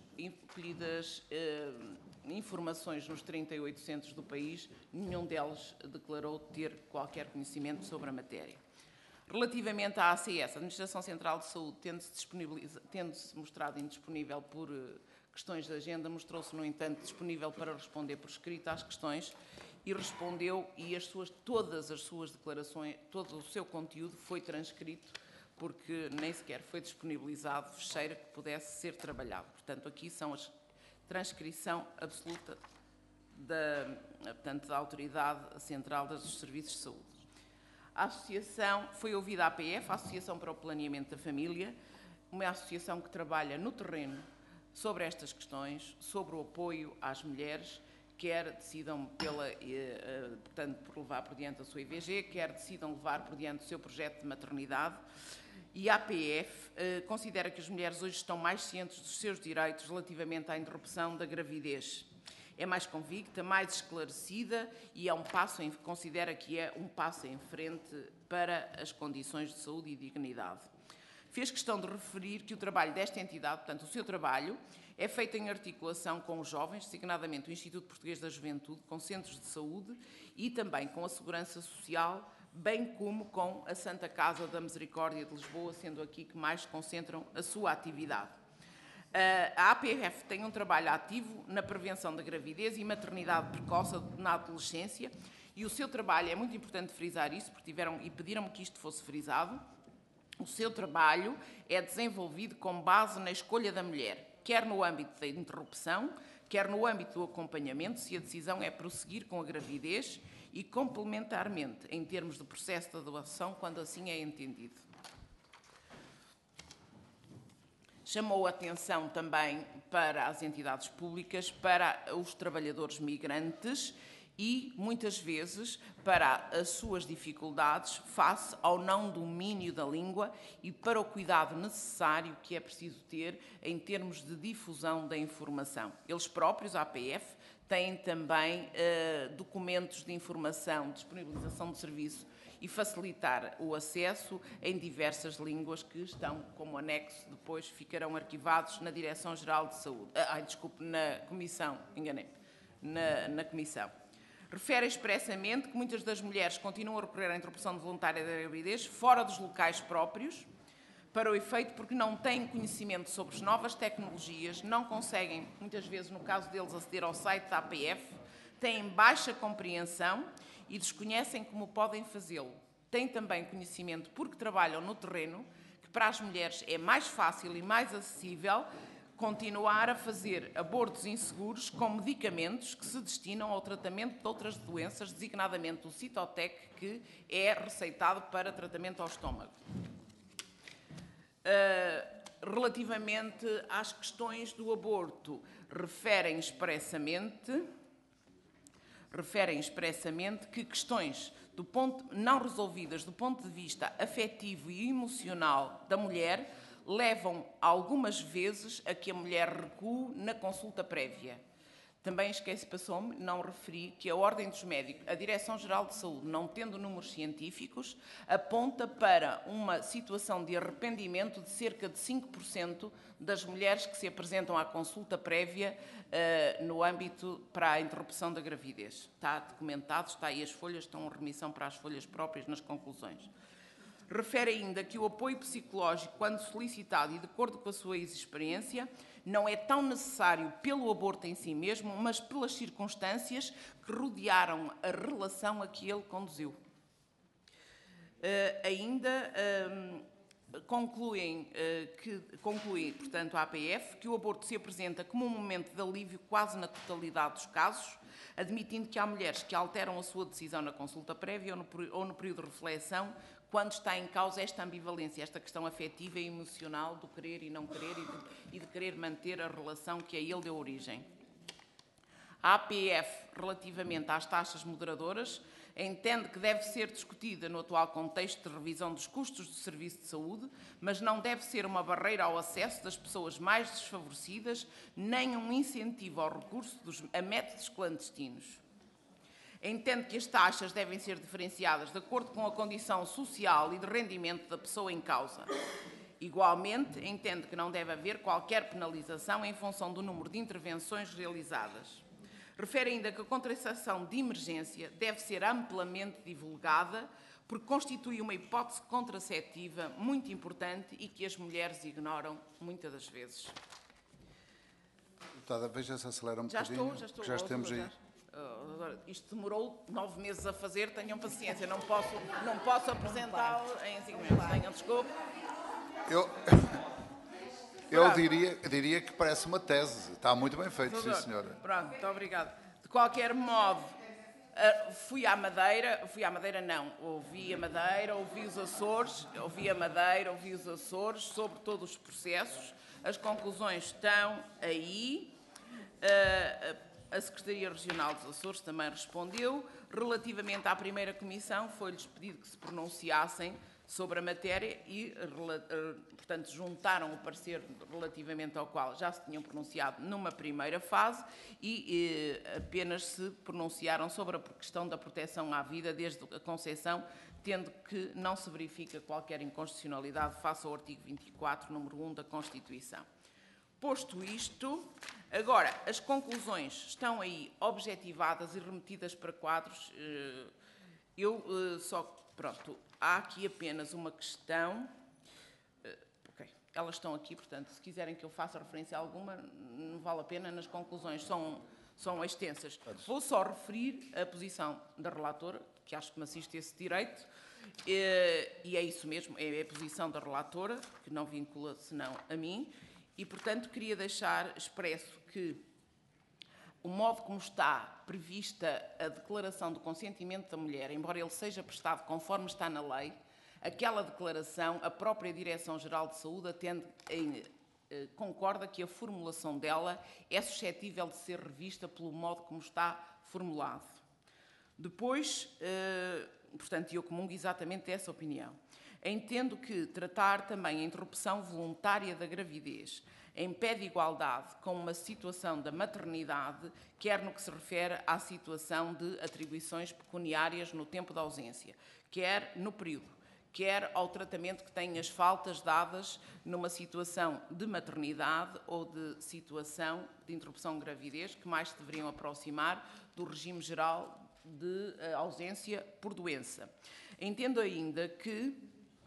informações nos 38 centros do país, nenhum deles declarou ter qualquer conhecimento sobre a matéria. Relativamente à ACS, a Administração Central de Saúde, tendo-se mostrado indisponível por questões de agenda, mostrou-se, no entanto, disponível para responder por escrito às questões e respondeu, e todas as suas declarações, todo o seu conteúdo foi transcrito, porque nem sequer foi disponibilizado fecheiro que pudesse ser trabalhado. Portanto, aqui são a transcrição absoluta da Autoridade Central dos Serviços de Saúde. A associação foi ouvida a APF, a Associação para o Planeamento da Família, uma associação que trabalha no terreno sobre estas questões, sobre o apoio às mulheres, quer decidam por levar por diante a sua IVG, quer decidam levar por diante o seu projeto de maternidade. E a APF considera que as mulheres hoje estão mais cientes dos seus direitos relativamente à interrupção da gravidez. É mais convicta, mais esclarecida e considera que é um passo em frente para as condições de saúde e dignidade. Fez questão de referir que o trabalho desta entidade, portanto, o seu trabalho, é feito em articulação com os jovens, designadamente o Instituto Português da Juventude, com centros de saúde e também com a Segurança Social, bem como com a Santa Casa da Misericórdia de Lisboa, sendo aqui que mais concentram a sua atividade. A APF tem um trabalho ativo na prevenção da gravidez e maternidade precoce na adolescência, e o seu trabalho, é muito importante frisar isso, porque pediram-me que isto fosse frisado. O seu trabalho é desenvolvido com base na escolha da mulher, quer no âmbito da interrupção, quer no âmbito do acompanhamento, se a decisão é prosseguir com a gravidez, e complementarmente em termos de processo de adoção, quando assim é entendido. Chamou a atenção também para as entidades públicas, para os trabalhadores migrantes e, muitas vezes, para as suas dificuldades face ao não domínio da língua e para o cuidado necessário que é preciso ter em termos de difusão da informação. Eles próprios, a APF, têm também documentos de informação, disponibilização de serviço e facilitar o acesso em diversas línguas que estão como anexo, depois ficarão arquivados na Direção-Geral de Saúde. Na Comissão, enganei-me, na Comissão. Refere expressamente que muitas das mulheres continuam a recorrer à interrupção voluntária da gravidez fora dos locais próprios, para o efeito porque não têm conhecimento sobre as novas tecnologias, não conseguem, muitas vezes, no caso deles, aceder ao site da APF, têm baixa compreensão e desconhecem como podem fazê-lo. Têm também conhecimento porque trabalham no terreno, que para as mulheres é mais fácil e mais acessível continuar a fazer abortos inseguros com medicamentos que se destinam ao tratamento de outras doenças, designadamente o Cytotec, que é receitado para tratamento ao estômago. Relativamente às questões do aborto, referem expressamente que questões não resolvidas do ponto de vista afetivo e emocional da mulher levam algumas vezes a que a mulher recue na consulta prévia. Também passou-me, não referi, que a Ordem dos Médicos, a Direção-Geral de Saúde, não tendo números científicos, aponta para uma situação de arrependimento de cerca de 5% das mulheres que se apresentam à consulta prévia no âmbito para a interrupção da gravidez. Está documentado, está aí as folhas, estão em remissão para as folhas próprias nas conclusões. Refere ainda que o apoio psicológico, quando solicitado e de acordo com a sua experiência, não é tão necessário pelo aborto em si mesmo, mas pelas circunstâncias que rodearam a relação a que ele conduziu. Conclui, portanto, a APF, que o aborto se apresenta como um momento de alívio quase na totalidade dos casos, admitindo que há mulheres que alteram a sua decisão na consulta prévia ou no período de reflexão, quando está em causa esta ambivalência, esta questão afetiva e emocional do querer e não querer e de querer manter a relação que a ele deu origem. A APF, relativamente às taxas moderadoras, entende que deve ser discutida no atual contexto de revisão dos custos do serviço de saúde, mas não deve ser uma barreira ao acesso das pessoas mais desfavorecidas, nem um incentivo ao recurso a métodos clandestinos. Entende que as taxas devem ser diferenciadas de acordo com a condição social e de rendimento da pessoa em causa. Igualmente, entende que não deve haver qualquer penalização em função do número de intervenções realizadas. Refere ainda que a contracepção de emergência deve ser amplamente divulgada, porque constitui uma hipótese contraceptiva muito importante e que as mulheres ignoram muitas das vezes. Deputada, veja se acelera um bocadinho. Já estou. Já estamos aí. Agora, isto demorou 9 meses a fazer, tenham paciência, não posso apresentá-lo em 5 minutos, tenham desculpa. Eu diria que parece uma tese, está muito bem feito, sim senhora. Pronto, muito obrigado. De qualquer modo, ouvi a Madeira não, ouvi a Madeira, ouvi os Açores, sobre todos os processos, as conclusões estão aí. A Secretaria Regional dos Açores também respondeu. Relativamente à primeira comissão, foi-lhes pedido que se pronunciassem sobre a matéria e, portanto, juntaram o parecer relativamente ao qual já se tinham pronunciado numa primeira fase e apenas se pronunciaram sobre a questão da proteção à vida desde a conceição, tendo que não se verifica qualquer inconstitucionalidade face ao artigo 24, número 1 da Constituição. Posto isto, agora, as conclusões estão aí objetivadas e remetidas para quadros. Há aqui apenas uma questão. Elas estão aqui, portanto, se quiserem que eu faça referência a alguma, não vale a pena, nas conclusões são extensas. Vou só referir a posição da relatora, que acho que me assiste esse direito, e é isso mesmo, é a posição da relatora, que não vincula senão a mim. E, portanto, queria deixar expresso que o modo como está prevista a declaração do consentimento da mulher, embora ele seja prestado conforme está na lei, aquela declaração, a própria Direção-Geral de Saúde concorda que a formulação dela é suscetível de ser revista pelo modo como está formulado. Depois, portanto, eu comungo exatamente dessa opinião. Entendo que tratar também a interrupção voluntária da gravidez em pé de igualdade com uma situação da maternidade, quer no que se refere à situação de atribuições pecuniárias no tempo da ausência, quer no período, quer ao tratamento que têm as faltas dadas numa situação de maternidade ou de situação de interrupção de gravidez, que mais se deveriam aproximar do regime geral de ausência por doença. Entendo ainda que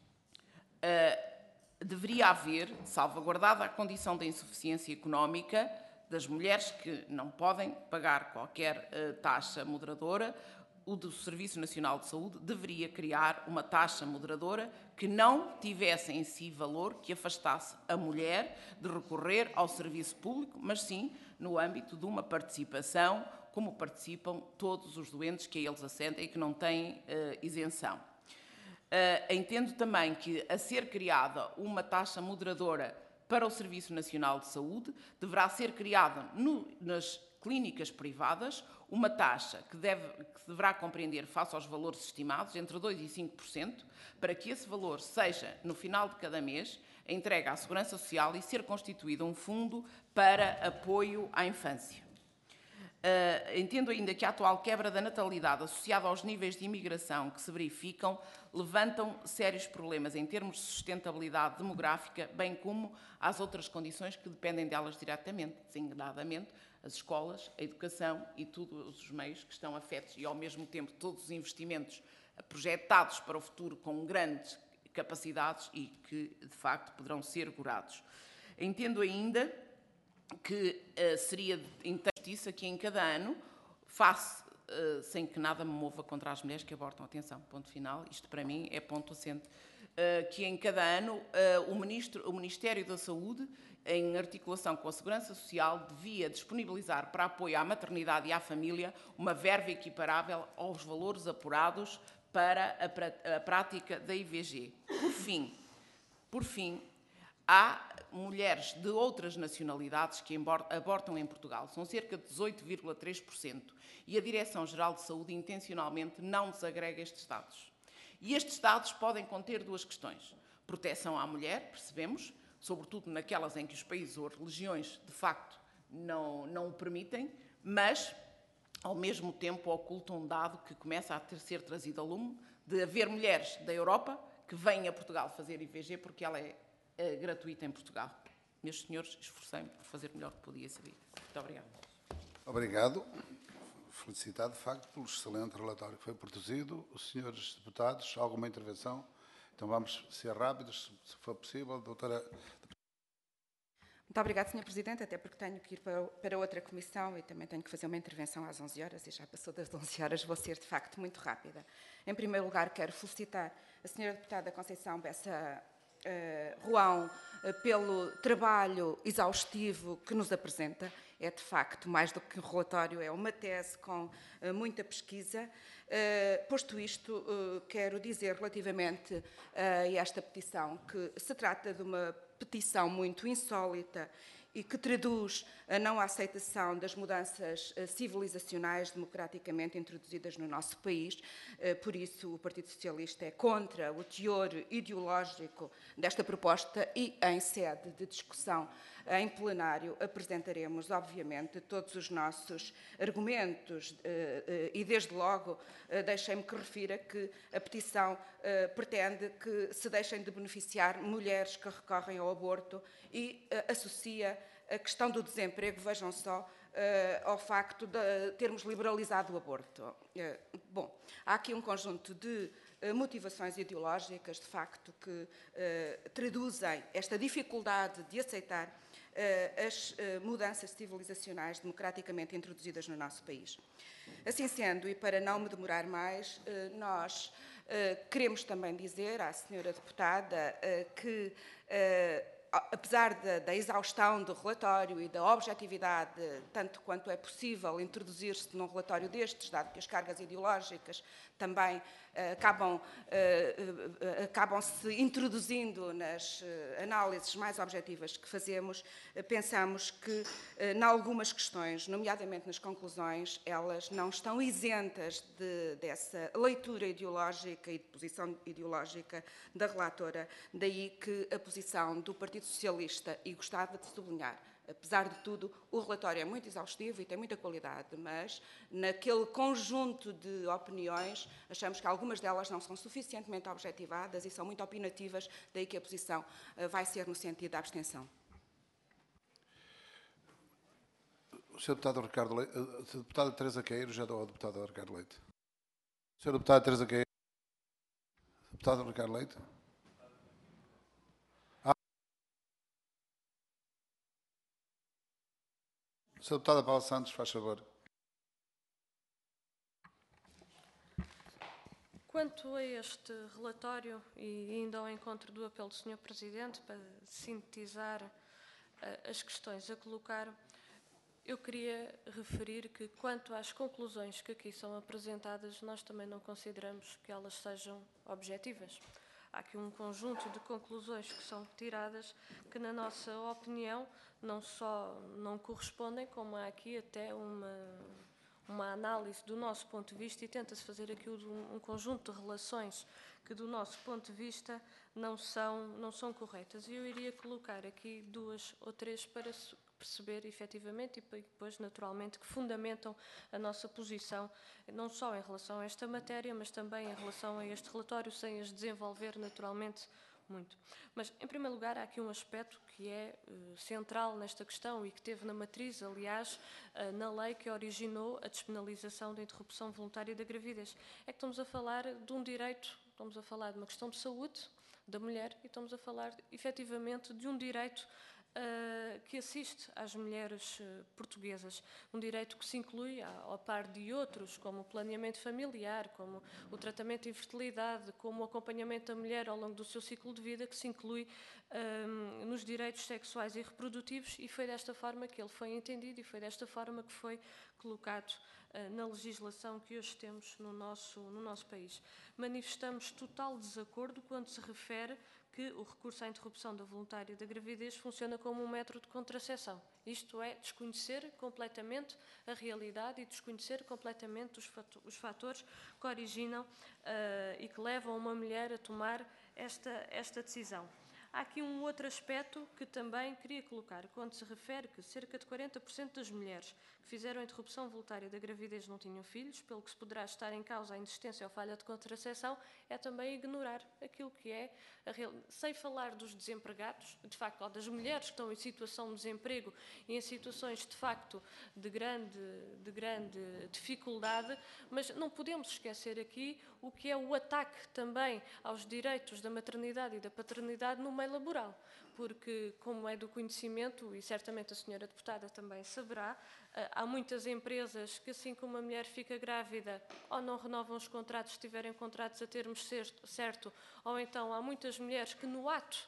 deveria haver, salvaguardada a condição da insuficiência económica das mulheres que não podem pagar qualquer taxa moderadora, o do Serviço Nacional de Saúde deveria criar uma taxa moderadora que não tivesse em si valor que afastasse a mulher de recorrer ao serviço público, mas sim no âmbito de uma participação, como participam todos os doentes que a eles assentem e que não têm isenção. Entendo também que, a ser criada uma taxa moderadora para o Serviço Nacional de Saúde, deverá ser criada nas clínicas privadas uma taxa que deverá compreender, face aos valores estimados, entre 2% e 5%, para que esse valor seja, no final de cada mês, entregue à Segurança Social e ser constituído um fundo para apoio à infância. Entendo ainda que a atual quebra da natalidade associada aos níveis de imigração que se verificam levantam sérios problemas em termos de sustentabilidade demográfica, bem como às outras condições que dependem delas diretamente, designadamente as escolas, a educação e todos os meios que estão afetos e, ao mesmo tempo, todos os investimentos projetados para o futuro com grandes capacidades e que, de facto, poderão ser segurados. Entendo ainda que seria de justiça que em cada ano, sem que nada me mova contra as mulheres que abortam, atenção, ponto final, isto para mim é ponto assente, que em cada ano o Ministério da Saúde, em articulação com a Segurança Social, devia disponibilizar para apoio à maternidade e à família uma verba equiparável aos valores apurados para a prática da IVG. Por fim, há mulheres de outras nacionalidades que abortam em Portugal. São cerca de 18,3%. E a Direção-Geral de Saúde intencionalmente não desagrega estes dados. E estes dados podem conter duas questões. Proteção à mulher, percebemos, sobretudo naquelas em que os países ou religiões, de facto, não o permitem, mas, ao mesmo tempo, ocultam um dado que começa a ser trazido a lume, de haver mulheres da Europa que vêm a Portugal fazer IVG porque ela é gratuita em Portugal. Meus senhores, esforcei-me por fazer melhor do que podia saber. Muito obrigado. Obrigado. Felicitado, de facto, pelo excelente relatório que foi produzido. Os senhores deputados, alguma intervenção? Então vamos ser rápidos, se for possível. Doutora... Muito obrigada, Sr. Presidente, até porque tenho que ir para outra comissão e também tenho que fazer uma intervenção às 11 horas e já passou das 11 horas, vou ser, de facto, muito rápida. Em primeiro lugar, quero felicitar a Sra. Deputada Conceição Bessa Ruão pelo trabalho exaustivo que nos apresenta. É, de facto, mais do que um relatório, é uma tese com muita pesquisa. Posto isto, quero dizer relativamente a esta petição que se trata de uma petição muito insólita e que traduz a não aceitação das mudanças civilizacionais democraticamente introduzidas no nosso país. Por isso, o Partido Socialista é contra o teor ideológico desta proposta e, em sede de discussão em plenário, apresentaremos, obviamente, todos os nossos argumentos e, desde logo, deixem-me que refira que a petição pretende que se deixem de beneficiar mulheres que recorrem ao aborto e associa a questão do desemprego, vejam só, ao facto de termos liberalizado o aborto. Bom, há aqui um conjunto de motivações ideológicas, de facto, que traduzem esta dificuldade de aceitar as mudanças civilizacionais democraticamente introduzidas no nosso país. Assim sendo, e para não me demorar mais, nós queremos também dizer à senhora deputada que, apesar da exaustão do relatório e da objetividade, tanto quanto é possível introduzir-se num relatório destes, dado que as cargas ideológicas também acabam-se introduzindo nas análises mais objetivas que fazemos, pensamos que, em algumas questões, nomeadamente nas conclusões, elas não estão isentas dessa leitura ideológica e de posição ideológica da relatora, daí que a posição do Partido Socialista, e gostava de sublinhar, apesar de tudo, o relatório é muito exaustivo e tem muita qualidade, mas naquele conjunto de opiniões, achamos que algumas delas não são suficientemente objetivadas e são muito opinativas, daí que a posição vai ser no sentido da abstenção. O Sr. Deputado Ricardo Leite, a Deputada Teresa Queiro, já dou ao Deputado Ricardo Leite. Sr. Deputado Teresa Queiro, Deputado Ricardo Leite. Sra. Deputada Paula Santos, faz favor. Quanto a este relatório, e indo ao encontro do apelo do Sr. Presidente, para sintetizar as questões a colocar, eu queria referir que, quanto às conclusões que aqui são apresentadas, nós também não consideramos que elas sejam objetivas. Há aqui um conjunto de conclusões que são tiradas que, na nossa opinião, não só não correspondem, como há aqui até uma uma análise do nosso ponto de vista e tenta-se fazer aqui um conjunto de relações que, do nosso ponto de vista, não são corretas. E eu iria colocar aqui 2 ou 3 para perceber efetivamente e depois, naturalmente, que fundamentam a nossa posição, não só em relação a esta matéria, mas também em relação a este relatório, sem as desenvolver naturalmente muito. Mas, em primeiro lugar, há aqui um aspecto que é central nesta questão e que teve na matriz, aliás, na lei que originou a despenalização da interrupção voluntária da gravidez. É que estamos a falar de um direito, estamos a falar de uma questão de saúde da mulher e estamos a falar, efetivamente, de um direito que assiste às mulheres portuguesas, um direito que se inclui ao par de outros, como o planeamento familiar, como o tratamento de infertilidade, como o acompanhamento da mulher ao longo do seu ciclo de vida, que se inclui nos direitos sexuais e reprodutivos, e foi desta forma que ele foi entendido e foi desta forma que foi colocado na legislação que hoje temos no nosso país. Manifestamos total desacordo quando se refere que o recurso à interrupção da voluntária da gravidez funciona como um método de contracepção. Isto é, desconhecer completamente a realidade e desconhecer completamente os fatores que originam e que levam uma mulher a tomar esta decisão. Há aqui um outro aspecto que também queria colocar, quando se refere que cerca de 40% das mulheres que fizeram a interrupção voluntária da gravidez não tinham filhos, pelo que se poderá estar em causa a inexistência ou falha de contracepção, é também ignorar aquilo que é a realidade. Sem falar dos desempregados, de facto, ou das mulheres que estão em situação de desemprego e em situações, de facto, de grande dificuldade, mas não podemos esquecer aqui o que é o ataque também aos direitos da maternidade e da paternidade no meio laboral, porque, como é do conhecimento, e certamente a senhora deputada também saberá, há muitas empresas que, assim como a mulher fica grávida, ou não renovam os contratos se tiverem contratos a termo certo, ou então há muitas mulheres que, no ato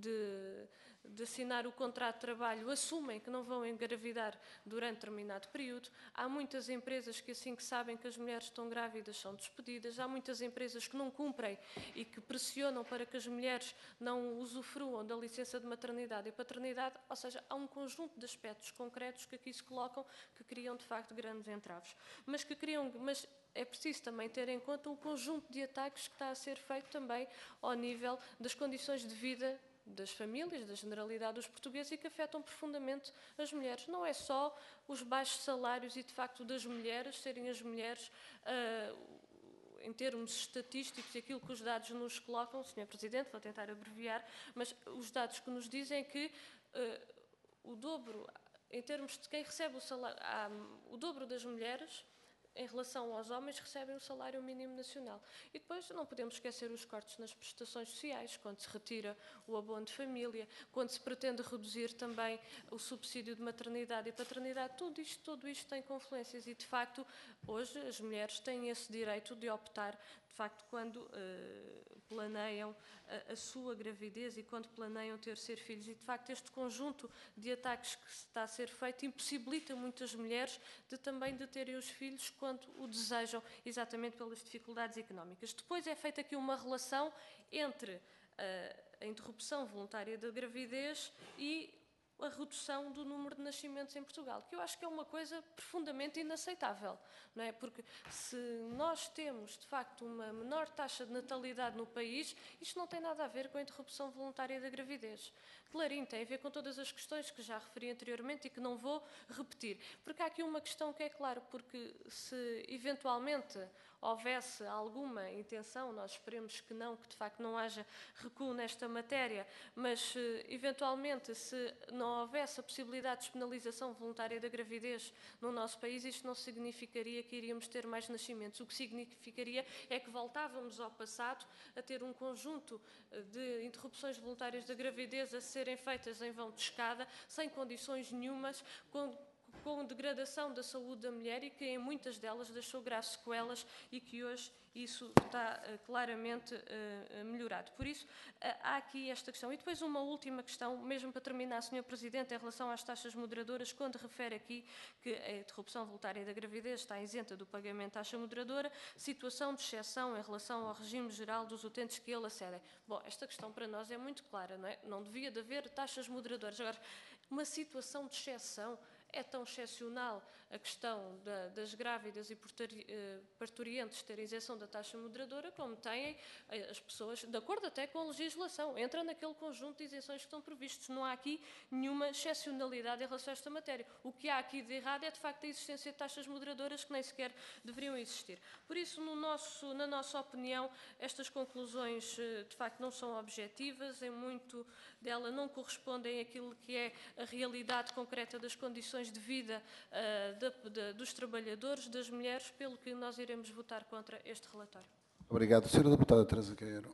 de assinar o contrato de trabalho, assumem que não vão engravidar durante determinado período. Há muitas empresas que, assim que sabem que as mulheres estão grávidas, são despedidas. Há muitas empresas que não cumprem e que pressionam para que as mulheres não usufruam da licença de maternidade e paternidade. Ou seja, há um conjunto de aspectos concretos que aqui se colocam que criam, de facto, grandes entraves. Mas é preciso também ter em conta o conjunto de ataques que está a ser feito também ao nível das condições de vida das famílias, da generalidade dos portugueses e que afetam profundamente as mulheres. Não é só os baixos salários e, de facto, das mulheres serem as mulheres, em termos estatísticos, aquilo que os dados nos colocam, Sr. Presidente, vou tentar abreviar, mas os dados que nos dizem que o dobro, em termos de quem recebe o salário, o dobro das mulheres em relação aos homens recebem o salário mínimo nacional. E depois não podemos esquecer os cortes nas prestações sociais, quando se retira o abono de família, quando se pretende reduzir também o subsídio de maternidade e paternidade. Tudo isto tem confluências e, de facto, hoje as mulheres têm esse direito de optar, de facto, quando planeiam a sua gravidez e quando planeiam ter filhos. E, de facto, este conjunto de ataques que está a ser feito impossibilita muitas mulheres também de terem os filhos quando o desejam, exatamente pelas dificuldades económicas. Depois é feita aqui uma relação entre a interrupção voluntária da gravidez e a redução do número de nascimentos em Portugal, que eu acho que é uma coisa profundamente inaceitável, não é? Porque se nós temos, de facto, uma menor taxa de natalidade no país, isto não tem nada a ver com a interrupção voluntária da gravidez. Clarinho, tem a ver com todas as questões que já referi anteriormente e que não vou repetir. Porque há aqui uma questão que é clara, porque se eventualmente houvesse alguma intenção, nós esperemos que não, que de facto não haja recuo nesta matéria, mas eventualmente se não houvesse a possibilidade de despenalização voluntária da gravidez no nosso país, isto não significaria que iríamos ter mais nascimentos. O que significaria é que voltávamos ao passado a ter um conjunto de interrupções voluntárias da gravidez a serem feitas em vão de escada, sem condições nenhumas, com degradação da saúde da mulher e que em muitas delas deixou graves sequelas e que hoje isso está claramente melhorado. Por isso, há aqui esta questão. E depois uma última questão, mesmo para terminar, Sr. Presidente, em relação às taxas moderadoras, quando refere aqui que a interrupção voluntária da gravidez está isenta do pagamento de taxa moderadora, situação de exceção em relação ao regime geral dos utentes que ele acedem. Bom, esta questão para nós é muito clara, não é? Não devia de haver taxas moderadoras. Agora, uma situação de exceção É tão excepcional a questão das grávidas e parturientes terem isenção da taxa moderadora, como têm as pessoas, de acordo até com a legislação, entra naquele conjunto de isenções que estão previstos. Não há aqui nenhuma excepcionalidade em relação a esta matéria. O que há aqui de errado é, de facto, a existência de taxas moderadoras que nem sequer deveriam existir. Por isso, na nossa opinião, estas conclusões, de facto, não são objetivas, em muito dela não correspondem àquilo que é a realidade concreta das condições de vida dos trabalhadores, das mulheres, pelo que nós iremos votar contra este relatório. Obrigado. Senhora Deputada Teresa Queiro.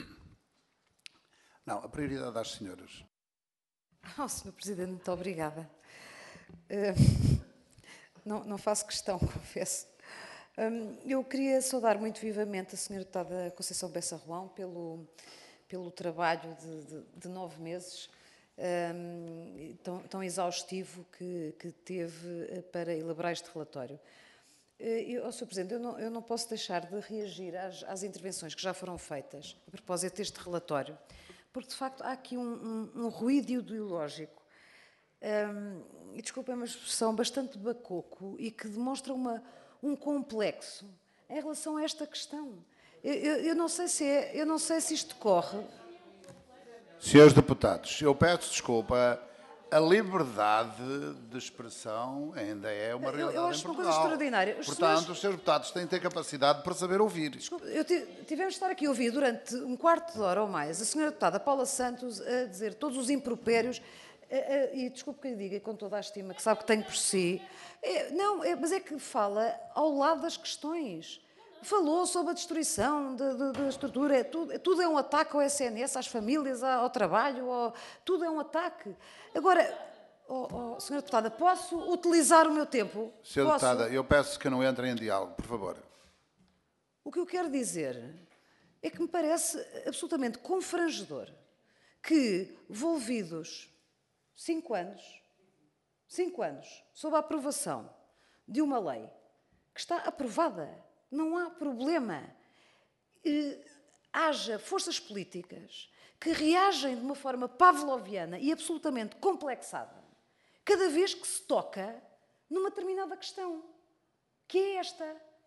Não, a prioridade das senhoras. Sr. Presidente, muito obrigada. Não faço questão, confesso. Eu queria saudar muito vivamente a Sra. Deputada Conceição Bessa Ruão pelo trabalho de 9 meses, tão exaustivo que teve para elaborar este relatório. Sr. Presidente, eu não posso deixar de reagir às intervenções que já foram feitas a propósito deste relatório, porque, de facto, há aqui um ruído ideológico, e desculpem uma expressão, bastante bacoco e que demonstra um complexo em relação a esta questão. Eu não sei se isto corre. Senhores deputados, eu peço desculpa, a liberdade de expressão ainda é uma realidade eu acho em Portugal. Uma coisa extraordinária. Portanto, os senhores deputados têm de ter capacidade para saber ouvir. Desculpe, tivemos de estar aqui a ouvir durante um quarto de hora ou mais a senhora deputada Paula Santos a dizer todos os impropérios, e desculpe que lhe diga com toda a estima que sabe que tenho por si, mas é que fala ao lado das questões. Falou sobre a destruição da estrutura, tudo é um ataque ao SNS, às famílias, ao trabalho, tudo é um ataque. Agora, Sra. Deputada, posso utilizar o meu tempo? Sra. Deputada, eu peço que não entrem em diálogo, por favor. O que eu quero dizer é que me parece absolutamente confrangedor que, envolvidos 5 anos, sob a aprovação de uma lei que está aprovada, não há problema, haja forças políticas que reagem de uma forma pavloviana e absolutamente complexada cada vez que se toca numa determinada questão, que é esta.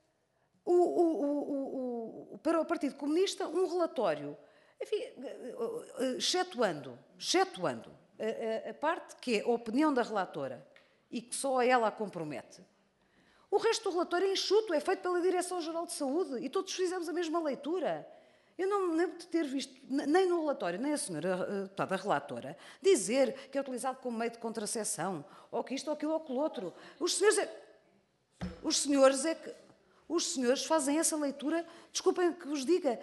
Para o Partido Comunista, um relatório, enfim, excetuando a parte que é a opinião da relatora e que só ela a compromete. O resto do relatório é enxuto, é feito pela Direção-Geral de Saúde e todos fizemos a mesma leitura. Eu não me lembro de ter visto, nem no relatório, nem a senhora deputada relatora, dizer que é utilizado como meio de contracepção, ou que isto, ou aquilo, ou aquilo outro. Os senhores fazem essa leitura, desculpem que vos diga,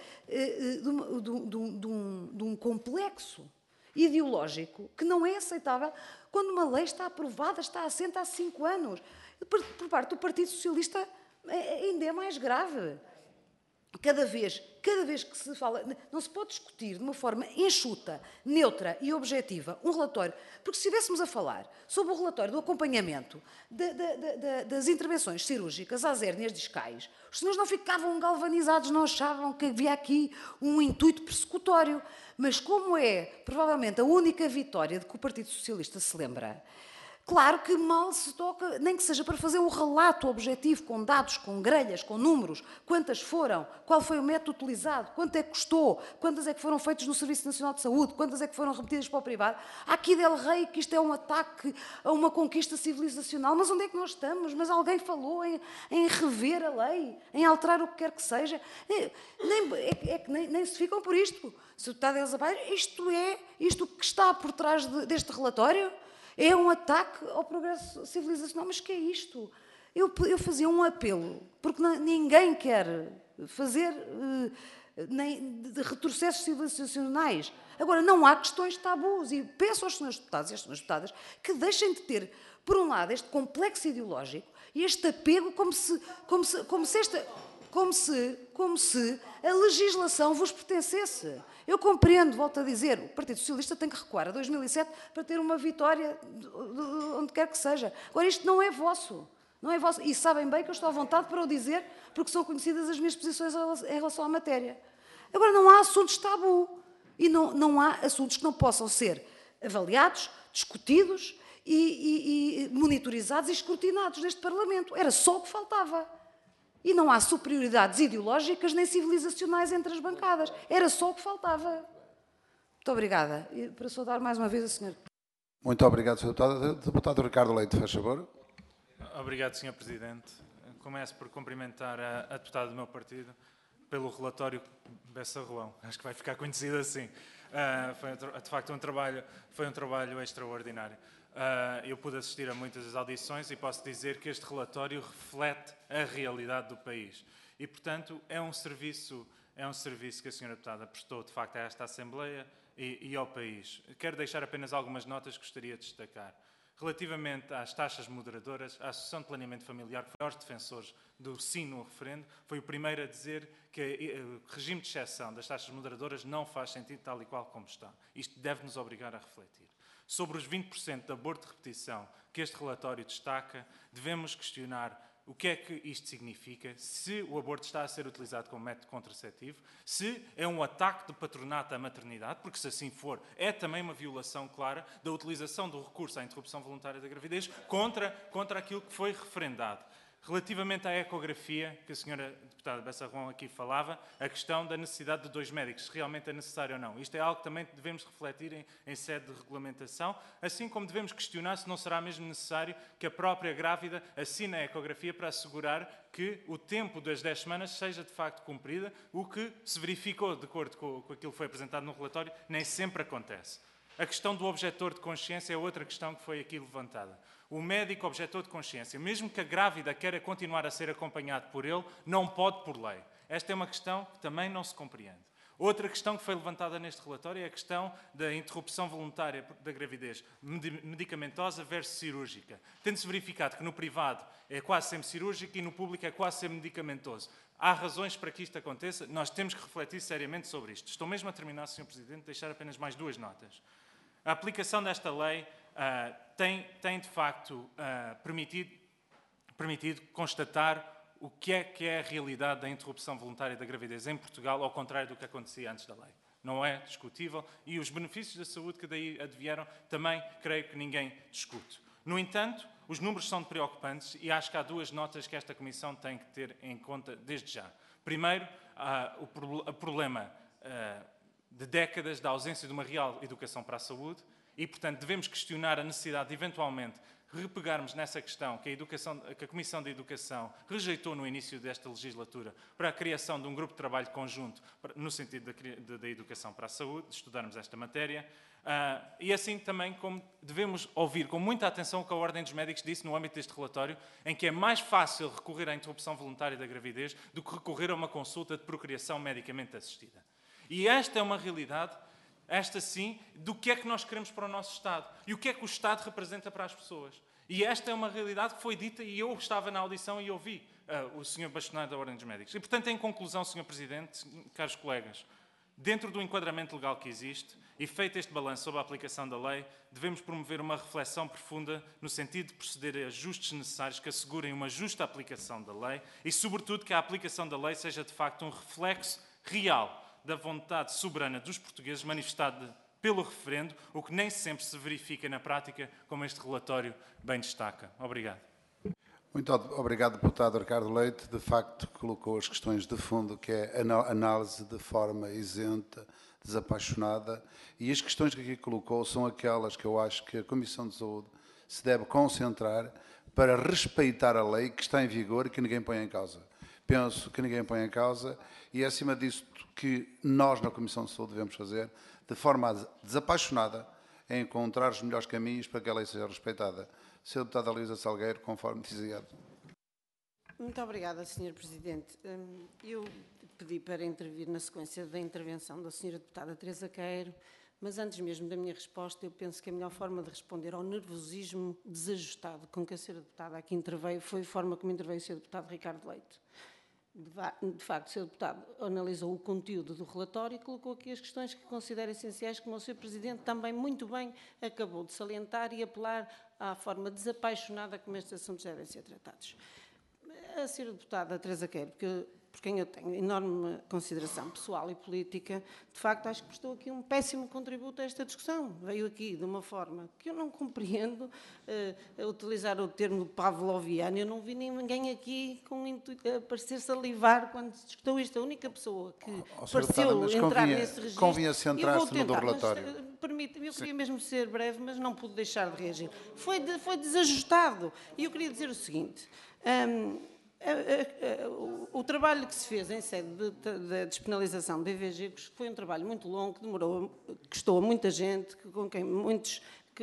de um complexo ideológico que não é aceitável quando uma lei está aprovada, está assente há 5 anos. Por parte do Partido Socialista ainda é mais grave. Cada vez que se fala, não se pode discutir de uma forma enxuta, neutra e objetiva um relatório, porque se estivéssemos a falar sobre o relatório do acompanhamento das intervenções cirúrgicas às hérnias discais, os senhores não ficavam galvanizados, não achavam que havia aqui um intuito persecutório, mas como é provavelmente a única vitória de que o Partido Socialista se lembra, claro que mal se toca, nem que seja para fazer um relato objetivo, com dados, com grelhas, com números, quantas foram, qual foi o método utilizado, quanto é que custou, quantas é que foram feitas no Serviço Nacional de Saúde, quantas é que foram remetidas para o privado. Há aqui del rei que isto é um ataque a uma conquista civilizacional, mas onde é que nós estamos? Mas alguém falou em rever a lei, em alterar o que quer que seja. Nem se ficam por isto. Sr. Deputada Elsa Baio, isto que está por trás deste relatório é um ataque ao progresso civilizacional. Mas que é isto? Eu fazia um apelo, porque ninguém quer fazer nem de retrocessos civilizacionais. Agora, não há questões tabus, e peço aos senhores deputados e às senhoras deputadas que deixem de ter, por um lado, este complexo ideológico e este apego como se a legislação vos pertencesse. Eu compreendo, volto a dizer, o Partido Socialista tem que recuar a 2007 para ter uma vitória onde quer que seja. Agora, isto não é vosso. Não é vosso. E sabem bem que eu estou à vontade para o dizer, porque são conhecidas as minhas posições em relação à matéria. Agora, não há assuntos tabu. E não há assuntos que não possam ser avaliados, discutidos e monitorizados e escrutinados neste Parlamento. Era só o que faltava. E não há superioridades ideológicas nem civilizacionais entre as bancadas. Era só o que faltava. Muito obrigada. E para saudar mais uma vez a senhora. Muito obrigado, Sr. Deputado. Deputado Ricardo Leite, faz favor. Obrigado, Sr. Presidente. Começo por cumprimentar a deputada do meu partido pelo relatório Bessa Roão. Acho que vai ficar conhecido assim. Foi, de facto, foi um trabalho extraordinário. Eu pude assistir a muitas das audições e posso dizer que este relatório reflete a realidade do país. E, portanto, é um serviço que a Sra. Deputada prestou, de facto, a esta Assembleia e ao país. Quero deixar apenas algumas notas que gostaria de destacar. Relativamente às taxas moderadoras, a Associação de Planeamento Familiar, que foi aos defensores do sim no referendo, foi o primeiro a dizer que o regime de exceção das taxas moderadoras não faz sentido tal e qual como está. Isto deve-nos obrigar a refletir. Sobre os 20% de aborto de repetição que este relatório destaca, devemos questionar o que é que isto significa, se o aborto está a ser utilizado como método contraceptivo, se é um ataque do patronato à maternidade, porque se assim for, é também uma violação clara da utilização do recurso à interrupção voluntária da gravidez contra aquilo que foi referendado. Relativamente à ecografia, que a senhora deputada Bessa Roão aqui falava, a questão da necessidade de 2 médicos, se realmente é necessário ou não. Isto é algo que também devemos refletir em sede de regulamentação, assim como devemos questionar se não será mesmo necessário que a própria grávida assine a ecografia para assegurar que o tempo das 10 semanas seja de facto cumprida, o que se verificou, de acordo com aquilo que foi apresentado no relatório, nem sempre acontece. A questão do objetor de consciência é outra questão que foi aqui levantada. O médico objetor de consciência, mesmo que a grávida queira continuar a ser acompanhado por ele, não pode por lei. Esta é uma questão que também não se compreende. Outra questão que foi levantada neste relatório é a questão da interrupção voluntária da gravidez medicamentosa versus cirúrgica. Tendo-se verificado que no privado é quase sempre cirúrgico e no público é quase sempre medicamentoso. Há razões para que isto aconteça, nós temos que refletir seriamente sobre isto. Estou mesmo a terminar, Sr. Presidente, deixar apenas mais 2 notas. A aplicação desta lei tem de facto permitido constatar o que é a realidade da interrupção voluntária da gravidez em Portugal, ao contrário do que acontecia antes da lei. Não é discutível e os benefícios da saúde que daí advieram também creio que ninguém discute. No entanto, os números são preocupantes e acho que há 2 notas que esta Comissão tem que ter em conta desde já. Primeiro, o problema de décadas da ausência de uma real educação para a saúde e, portanto, devemos questionar a necessidade de, eventualmente, repegarmos nessa questão que a Comissão de Educação rejeitou no início desta legislatura para a criação de um grupo de trabalho conjunto no sentido da educação para a saúde, de estudarmos esta matéria. E assim também como devemos ouvir com muita atenção o que a Ordem dos Médicos disse no âmbito deste relatório, em que é mais fácil recorrer à interrupção voluntária da gravidez do que recorrer a uma consulta de procriação medicamente assistida. E esta é uma realidade, esta sim, do que é que nós queremos para o nosso Estado e o que é que o Estado representa para as pessoas. E esta é uma realidade que foi dita e eu estava na audição e ouvi o Sr. Bastonário da Ordem dos Médicos. E, portanto, em conclusão, Sr. Presidente, caros colegas, dentro do enquadramento legal que existe e feito este balanço sobre a aplicação da lei, devemos promover uma reflexão profunda no sentido de proceder a ajustes necessários que assegurem uma justa aplicação da lei e, sobretudo, que a aplicação da lei seja, de facto, um reflexo real da vontade soberana dos portugueses manifestada pelo referendo, o que nem sempre se verifica na prática, como este relatório bem destaca. Obrigado. Muito obrigado, deputado Ricardo Leite. De facto, colocou as questões de fundo, que é a análise de forma isenta, desapaixonada, e as questões que aqui colocou são aquelas que eu acho que a Comissão de Saúde se deve concentrar para respeitar a lei que está em vigor e que ninguém põe em causa. Penso que ninguém põe em causa e é acima disso que nós na Comissão de Saúde devemos fazer, de forma desapaixonada, a encontrar os melhores caminhos para que a lei seja respeitada. Sra. Deputada Luísa Salgueiro, conforme dizia. Muito obrigada, Sr. Presidente. Eu pedi para intervir na sequência da intervenção da Sra. Deputada Teresa Queiro, mas antes mesmo da minha resposta, eu penso que a melhor forma de responder ao nervosismo desajustado com que a Sra. Deputada aqui interveio foi a forma como interveio o Sr. Deputado Ricardo Leite. De facto, o Sr. Deputado analisou o conteúdo do relatório e colocou aqui as questões que considera essenciais, como o Sr. Presidente também muito bem acabou de salientar e apelar à forma desapaixonada como estes assuntos devem ser tratados. A Sra. Deputada Teresa Queiro, porque por quem eu tenho enorme consideração pessoal e política, de facto acho que prestou aqui um péssimo contributo a esta discussão. Veio aqui de uma forma que eu não compreendo, a utilizar o termo pavloviano. Eu não vi ninguém aqui com o intuito de parecer salivar quando se discutiu isto. A única pessoa que pareceu entrar nesse registro... Convinha centrar-se no do relatório. Permite-me, eu queria mesmo ser breve, mas não pude deixar de reagir. Foi desajustado. E eu queria dizer o seguinte... O trabalho que se fez em sede da despenalização da EVG foi um trabalho muito longo, que demorou, custou a muita gente, com quem muitos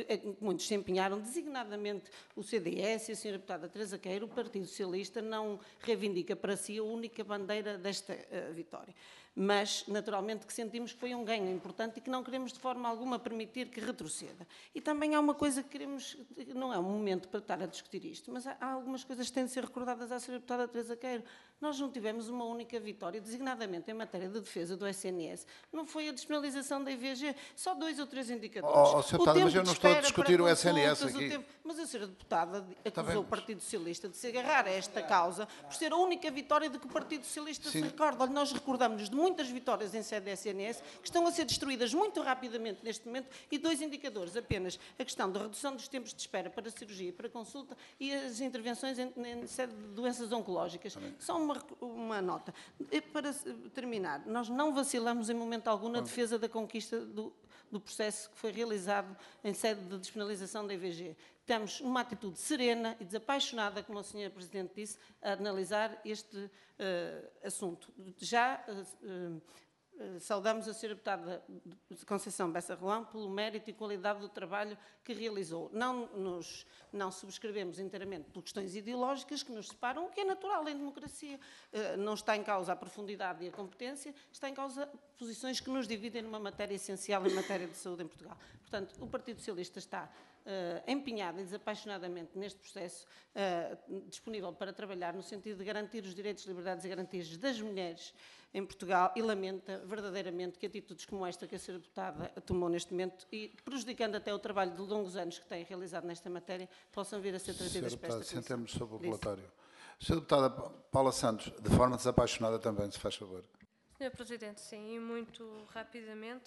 se empenharam, designadamente o CDS e a senhora deputada Teresa Queiro. O Partido Socialista não reivindica para si a única bandeira desta vitória. Mas, naturalmente, que sentimos que foi um ganho importante e que não queremos de forma alguma permitir que retroceda. E também há uma coisa que queremos, não é um momento para estar a discutir isto, mas há algumas coisas que têm de ser recordadas à senhora deputada Teresa Queiro. Nós não tivemos uma única vitória, designadamente em matéria de defesa do SNS. Não foi a despenalização da IVG, só 2 ou 3 indicadores. Sr. Deputada, mas eu não estou a discutir o SNS aqui. Mas a senhora deputada acusou o Partido Socialista de se agarrar a esta causa por ser a única vitória de que o Partido Socialista se recorda. Olha, nós recordamos-nos de muitas vitórias em sede da SNS que estão a ser destruídas muito rapidamente neste momento, e 2 indicadores apenas: a questão da redução dos tempos de espera para cirurgia e para consulta e as intervenções em sede de doenças oncológicas. Só uma nota. E para terminar, nós não vacilamos em momento algum na defesa da conquista do processo que foi realizado em sede de despenalização da IVG. Temos uma atitude serena e desapaixonada, como a Sra. Presidente disse, a analisar este assunto. Já saudamos a Sra. Deputada Conceição Bessa Roão pelo mérito e qualidade do trabalho que realizou. Não subscrevemos inteiramente por questões ideológicas que nos separam, o que é natural em democracia. Não está em causa a profundidade e a competência, está em causa posições que nos dividem numa matéria essencial em matéria de saúde em Portugal. Portanto, o Partido Socialista está empenhado e desapaixonadamente neste processo, disponível para trabalhar no sentido de garantir os direitos, liberdades e garantias das mulheres em Portugal, e lamenta verdadeiramente que atitudes como esta que a Sra. Deputada tomou neste momento, e prejudicando até o trabalho de longos anos que tem realizado nesta matéria, possam vir a ser trazidas para esta comissão. Sentemos sobre o relatório. Sra. Deputada Paula Santos, de forma desapaixonada também, se faz favor. Sr. Presidente, sim, e muito rapidamente,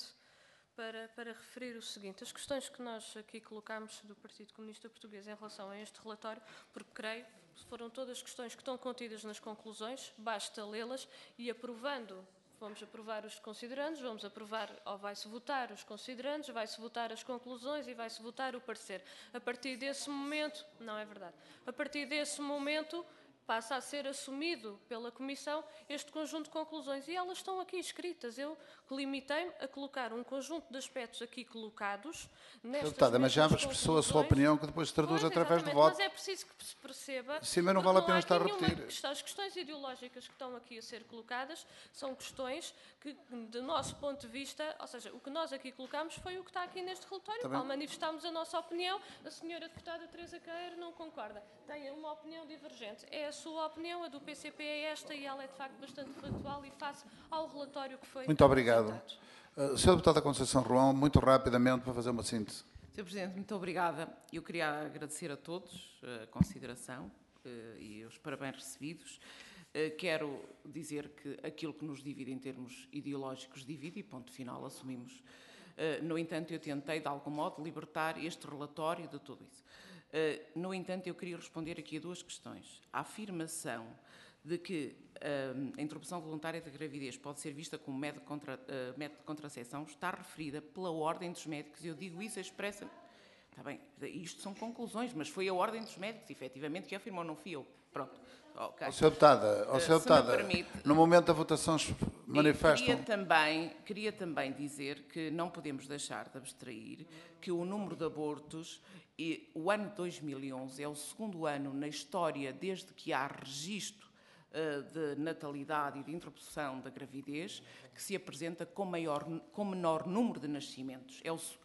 para referir o seguinte: as questões que nós aqui colocámos do Partido Comunista Português em relação a este relatório, porque creio que foram todas questões que estão contidas nas conclusões, basta lê-las e aprovando. Vamos aprovar os considerandos, vamos aprovar, ou vai-se votar os considerandos, vai-se votar as conclusões e vai-se votar o parecer. A partir desse momento, não é verdade, a partir desse momento passa a ser assumido pela Comissão este conjunto de conclusões, e elas estão aqui escritas. Eu limitei-me a colocar um conjunto de aspectos aqui colocados nestas Deputada, mas já expressou a sua opinião, que depois se traduz através do voto. Mas é preciso que se perceba. Sim, mas não vale a pena estar a repetir. As questões ideológicas que estão aqui a ser colocadas são questões que, do nosso ponto de vista, ou seja, o que nós aqui colocamos foi o que está aqui neste relatório. Ao manifestarmos a nossa opinião, a senhora deputada Teresa Queiro não concorda. Tem uma opinião divergente. É a sua opinião, a do PCP é esta, e ela é de facto bastante factual e face ao relatório que foi Muito obrigado. Sra. Deputada Conceição Roão, muito rapidamente, para fazer uma síntese. Sr. Presidente, muito obrigada. Eu queria agradecer a todos a consideração e os parabéns recebidos. Quero dizer que aquilo que nos divide em termos ideológicos divide, e ponto final, assumimos. No entanto, eu tentei, de algum modo, libertar este relatório de tudo isso. No entanto, eu queria responder aqui a 2 questões. A afirmação de que a interrupção voluntária da gravidez pode ser vista como método de contracepção está referida pela Ordem dos Médicos, e eu digo isso expressa. Está bem, isto são conclusões, mas foi a Ordem dos Médicos, efetivamente, que afirmou, não fui eu. Pronto. Okay. Sra. Deputada, no momento da votação manifestam... Queria também dizer que não podemos deixar de abstrair que o número de abortos, e o ano 2011 é o 2º ano na história desde que há registro de natalidade e de interrupção da gravidez que se apresenta com menor número de nascimentos.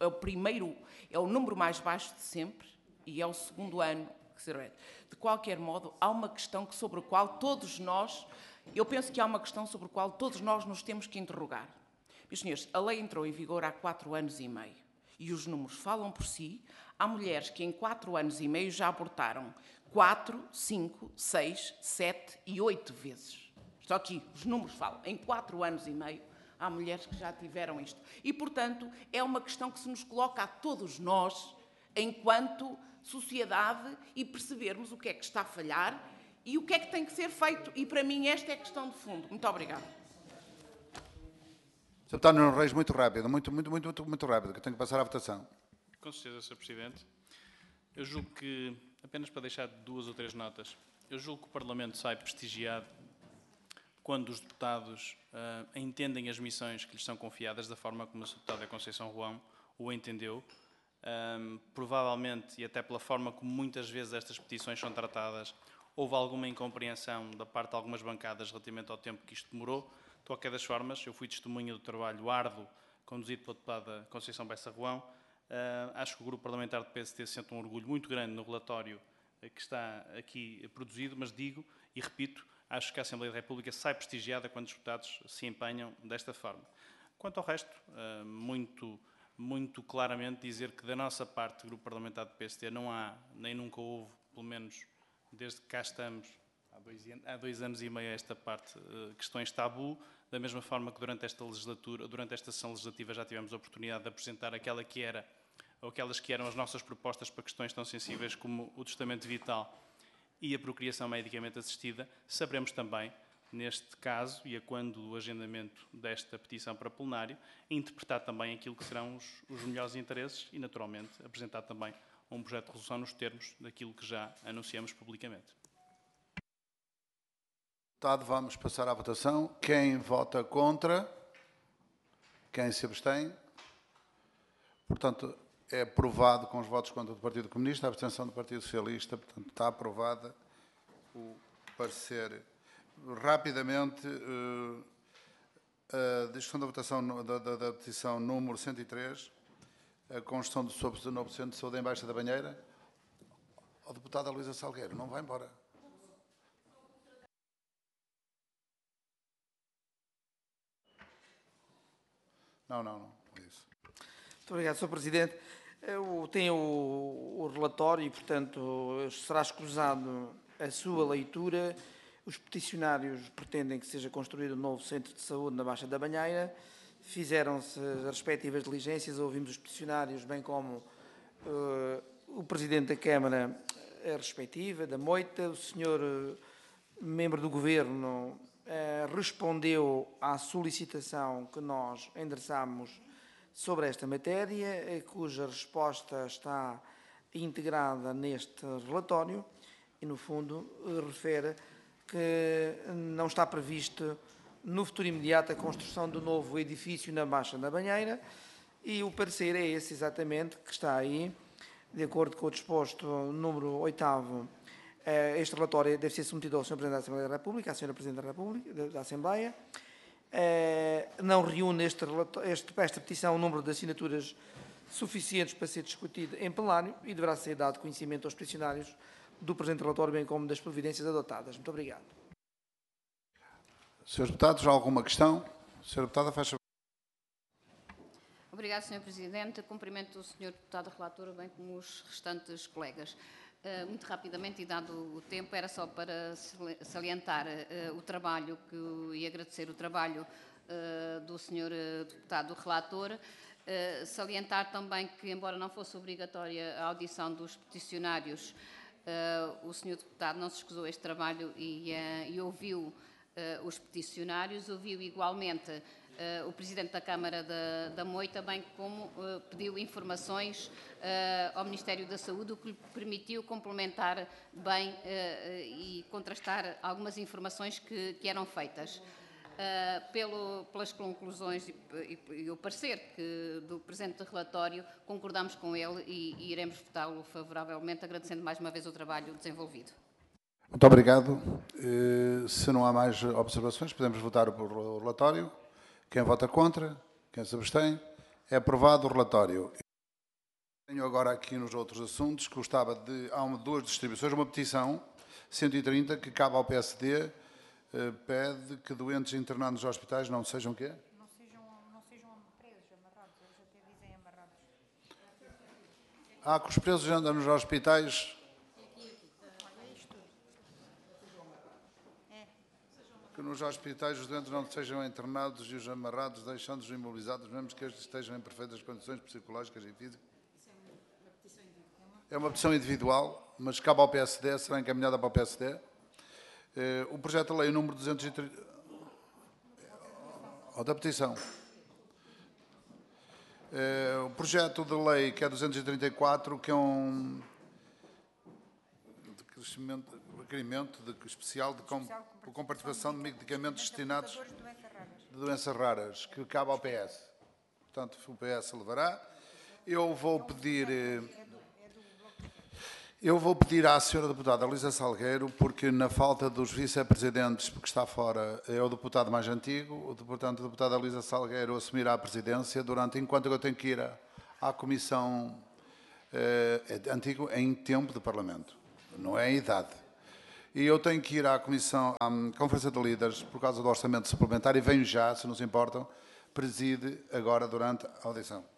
É o número mais baixo de sempre, e é o 2º ano que se repete. De qualquer modo, há uma questão sobre a qual todos nós, eu penso que há uma questão sobre a qual todos nós nos temos que interrogar. Meus senhores, a lei entrou em vigor há 4 anos e meio, e os números falam por si. Há mulheres que em 4 anos e meio já abortaram 4, 5, 6, 7 e 8 vezes. Só que os números falam. Em 4 anos e meio, há mulheres que já tiveram isto. E, portanto, é uma questão que se nos coloca a todos nós, enquanto sociedade, e percebermos o que é que está a falhar e o que é que tem que ser feito. E, para mim, esta é a questão de fundo. Muito obrigada. Sr. Deputado Nuno Reis, muito rápido, muito rápido, que eu tenho que passar à votação. Com certeza, Sr. Presidente. Eu julgo que, apenas para deixar 2 ou 3 notas, eu julgo que o Parlamento sai prestigiado quando os deputados entendem as missões que lhes são confiadas da forma como a Sra. Deputada Conceição Roão o entendeu. Provavelmente, e até pela forma como muitas vezes estas petições são tratadas, houve alguma incompreensão da parte de algumas bancadas relativamente ao tempo que isto demorou. De qualquer das formas, eu fui testemunha do trabalho árduo conduzido pela deputada Conceição Bessa Roão. Acho que o Grupo Parlamentar do PSD sente um orgulho muito grande no relatório que está aqui produzido, mas digo e repito, acho que a Assembleia da República sai prestigiada quando os deputados se empenham desta forma. Quanto ao resto, muito claramente dizer que da nossa parte, do Grupo Parlamentar do PSD, não há, nem nunca houve, pelo menos desde que cá estamos, há 2 anos e meio esta parte, questões tabu, da mesma forma que durante esta legislatura, durante esta sessão legislativa já tivemos a oportunidade de apresentar aquelas que eram as nossas propostas para questões tão sensíveis como o testamento vital e a procriação medicamente assistida. Saberemos também, neste caso, e a quando do agendamento desta petição para plenário, interpretar também aquilo que serão os melhores interesses e, naturalmente, apresentar também um projeto de resolução nos termos daquilo que já anunciamos publicamente. Deputado, vamos passar à votação. Quem vota contra? Quem se abstém? Portanto, é aprovado com os votos contra do Partido Comunista, a abstenção do Partido Socialista. Portanto, está aprovada o parecer. Rapidamente, a discussão da votação da petição número 103, a construção do novo Centro de Saúde em Baixa da Banheira. A deputada Luísa Salgueiro, não vai embora. Não, é isso. Muito obrigado, Sr. Presidente. Eu tenho o relatório e, portanto, será escusado a sua leitura. Os peticionários pretendem que seja construído um novo centro de saúde na Baixa da Banheira. Fizeram-se as respectivas diligências, ouvimos os peticionários, bem como o Presidente da Câmara respectiva, da Moita. O Sr. Membro do Governo respondeu à solicitação que nós endereçámos sobre esta matéria, cuja resposta está integrada neste relatório e, no fundo, refere que não está previsto no futuro imediato a construção do novo edifício na Baixa da Banheira, e o parecer é esse exatamente que está aí, de acordo com o disposto número 8º. Este relatório deve ser submetido ao Sr. Presidente da Assembleia da República, à Sra. Presidente da República, da Assembleia. Não reúne esta petição o número de assinaturas suficientes para ser discutido em plenário e deverá ser dado conhecimento aos peticionários do presente relatório, bem como das providências adotadas. Muito obrigado. Senhores deputados, há alguma questão? Senhora Deputada, faz favor. Obrigado, Sr. Presidente. Cumprimento o Sr. Deputado Relator, bem como os restantes colegas. Muito rapidamente, e dado o tempo, era só para salientar o trabalho e agradecer o trabalho do Sr. Deputado Relator. Salientar também que, embora não fosse obrigatória a audição dos peticionários, o Sr. Deputado não se escusou este trabalho e ouviu os peticionários, ouviu igualmente o Presidente da Câmara da Moita, bem como pediu informações ao Ministério da Saúde, o que lhe permitiu complementar bem e contrastar algumas informações que eram feitas. Pelas conclusões e o parecer do presente relatório, concordamos com ele e iremos votá-lo favoravelmente, agradecendo mais uma vez o trabalho desenvolvido. Muito obrigado. Se não há mais observações, podemos votar o relatório. Quem vota contra? Quem se abstém? É aprovado o relatório. Tenho agora aqui nos outros assuntos que gostava de... Há duas distribuições, uma petição, 130, que cabe ao PSD, pede que doentes internados nos hospitais não sejam quê? Não sejam presos, amarrados. Eles até dizem amarrados. Que os presos andam nos hospitais... que nos hospitais os doentes não sejam internados e os amarrados, deixando-os imobilizados, mesmo que estes estejam em perfeitas condições psicológicas e físicas. É uma petição individual, mas cabe ao PSD, será encaminhada para o PSD. O projeto de lei número 230... Outra petição. O projeto de lei, que é 234, que é um requerimento especial com participação de medicamentos destinados de doenças raras, que cabe ao PS. Portanto, o PS levará. Eu vou pedir à senhora deputada Luísa Salgueiro, porque na falta dos vice-presidentes, porque está fora, é o deputado mais antigo, portanto, a deputada Luísa Salgueiro assumirá a presidência enquanto eu tenho que ir à comissão antigo em tempo de Parlamento, não é em idade. E eu tenho que ir à comissão, à Conferência de Líderes, por causa do orçamento suplementar, e venho já, se não se importam, preside agora durante a audição.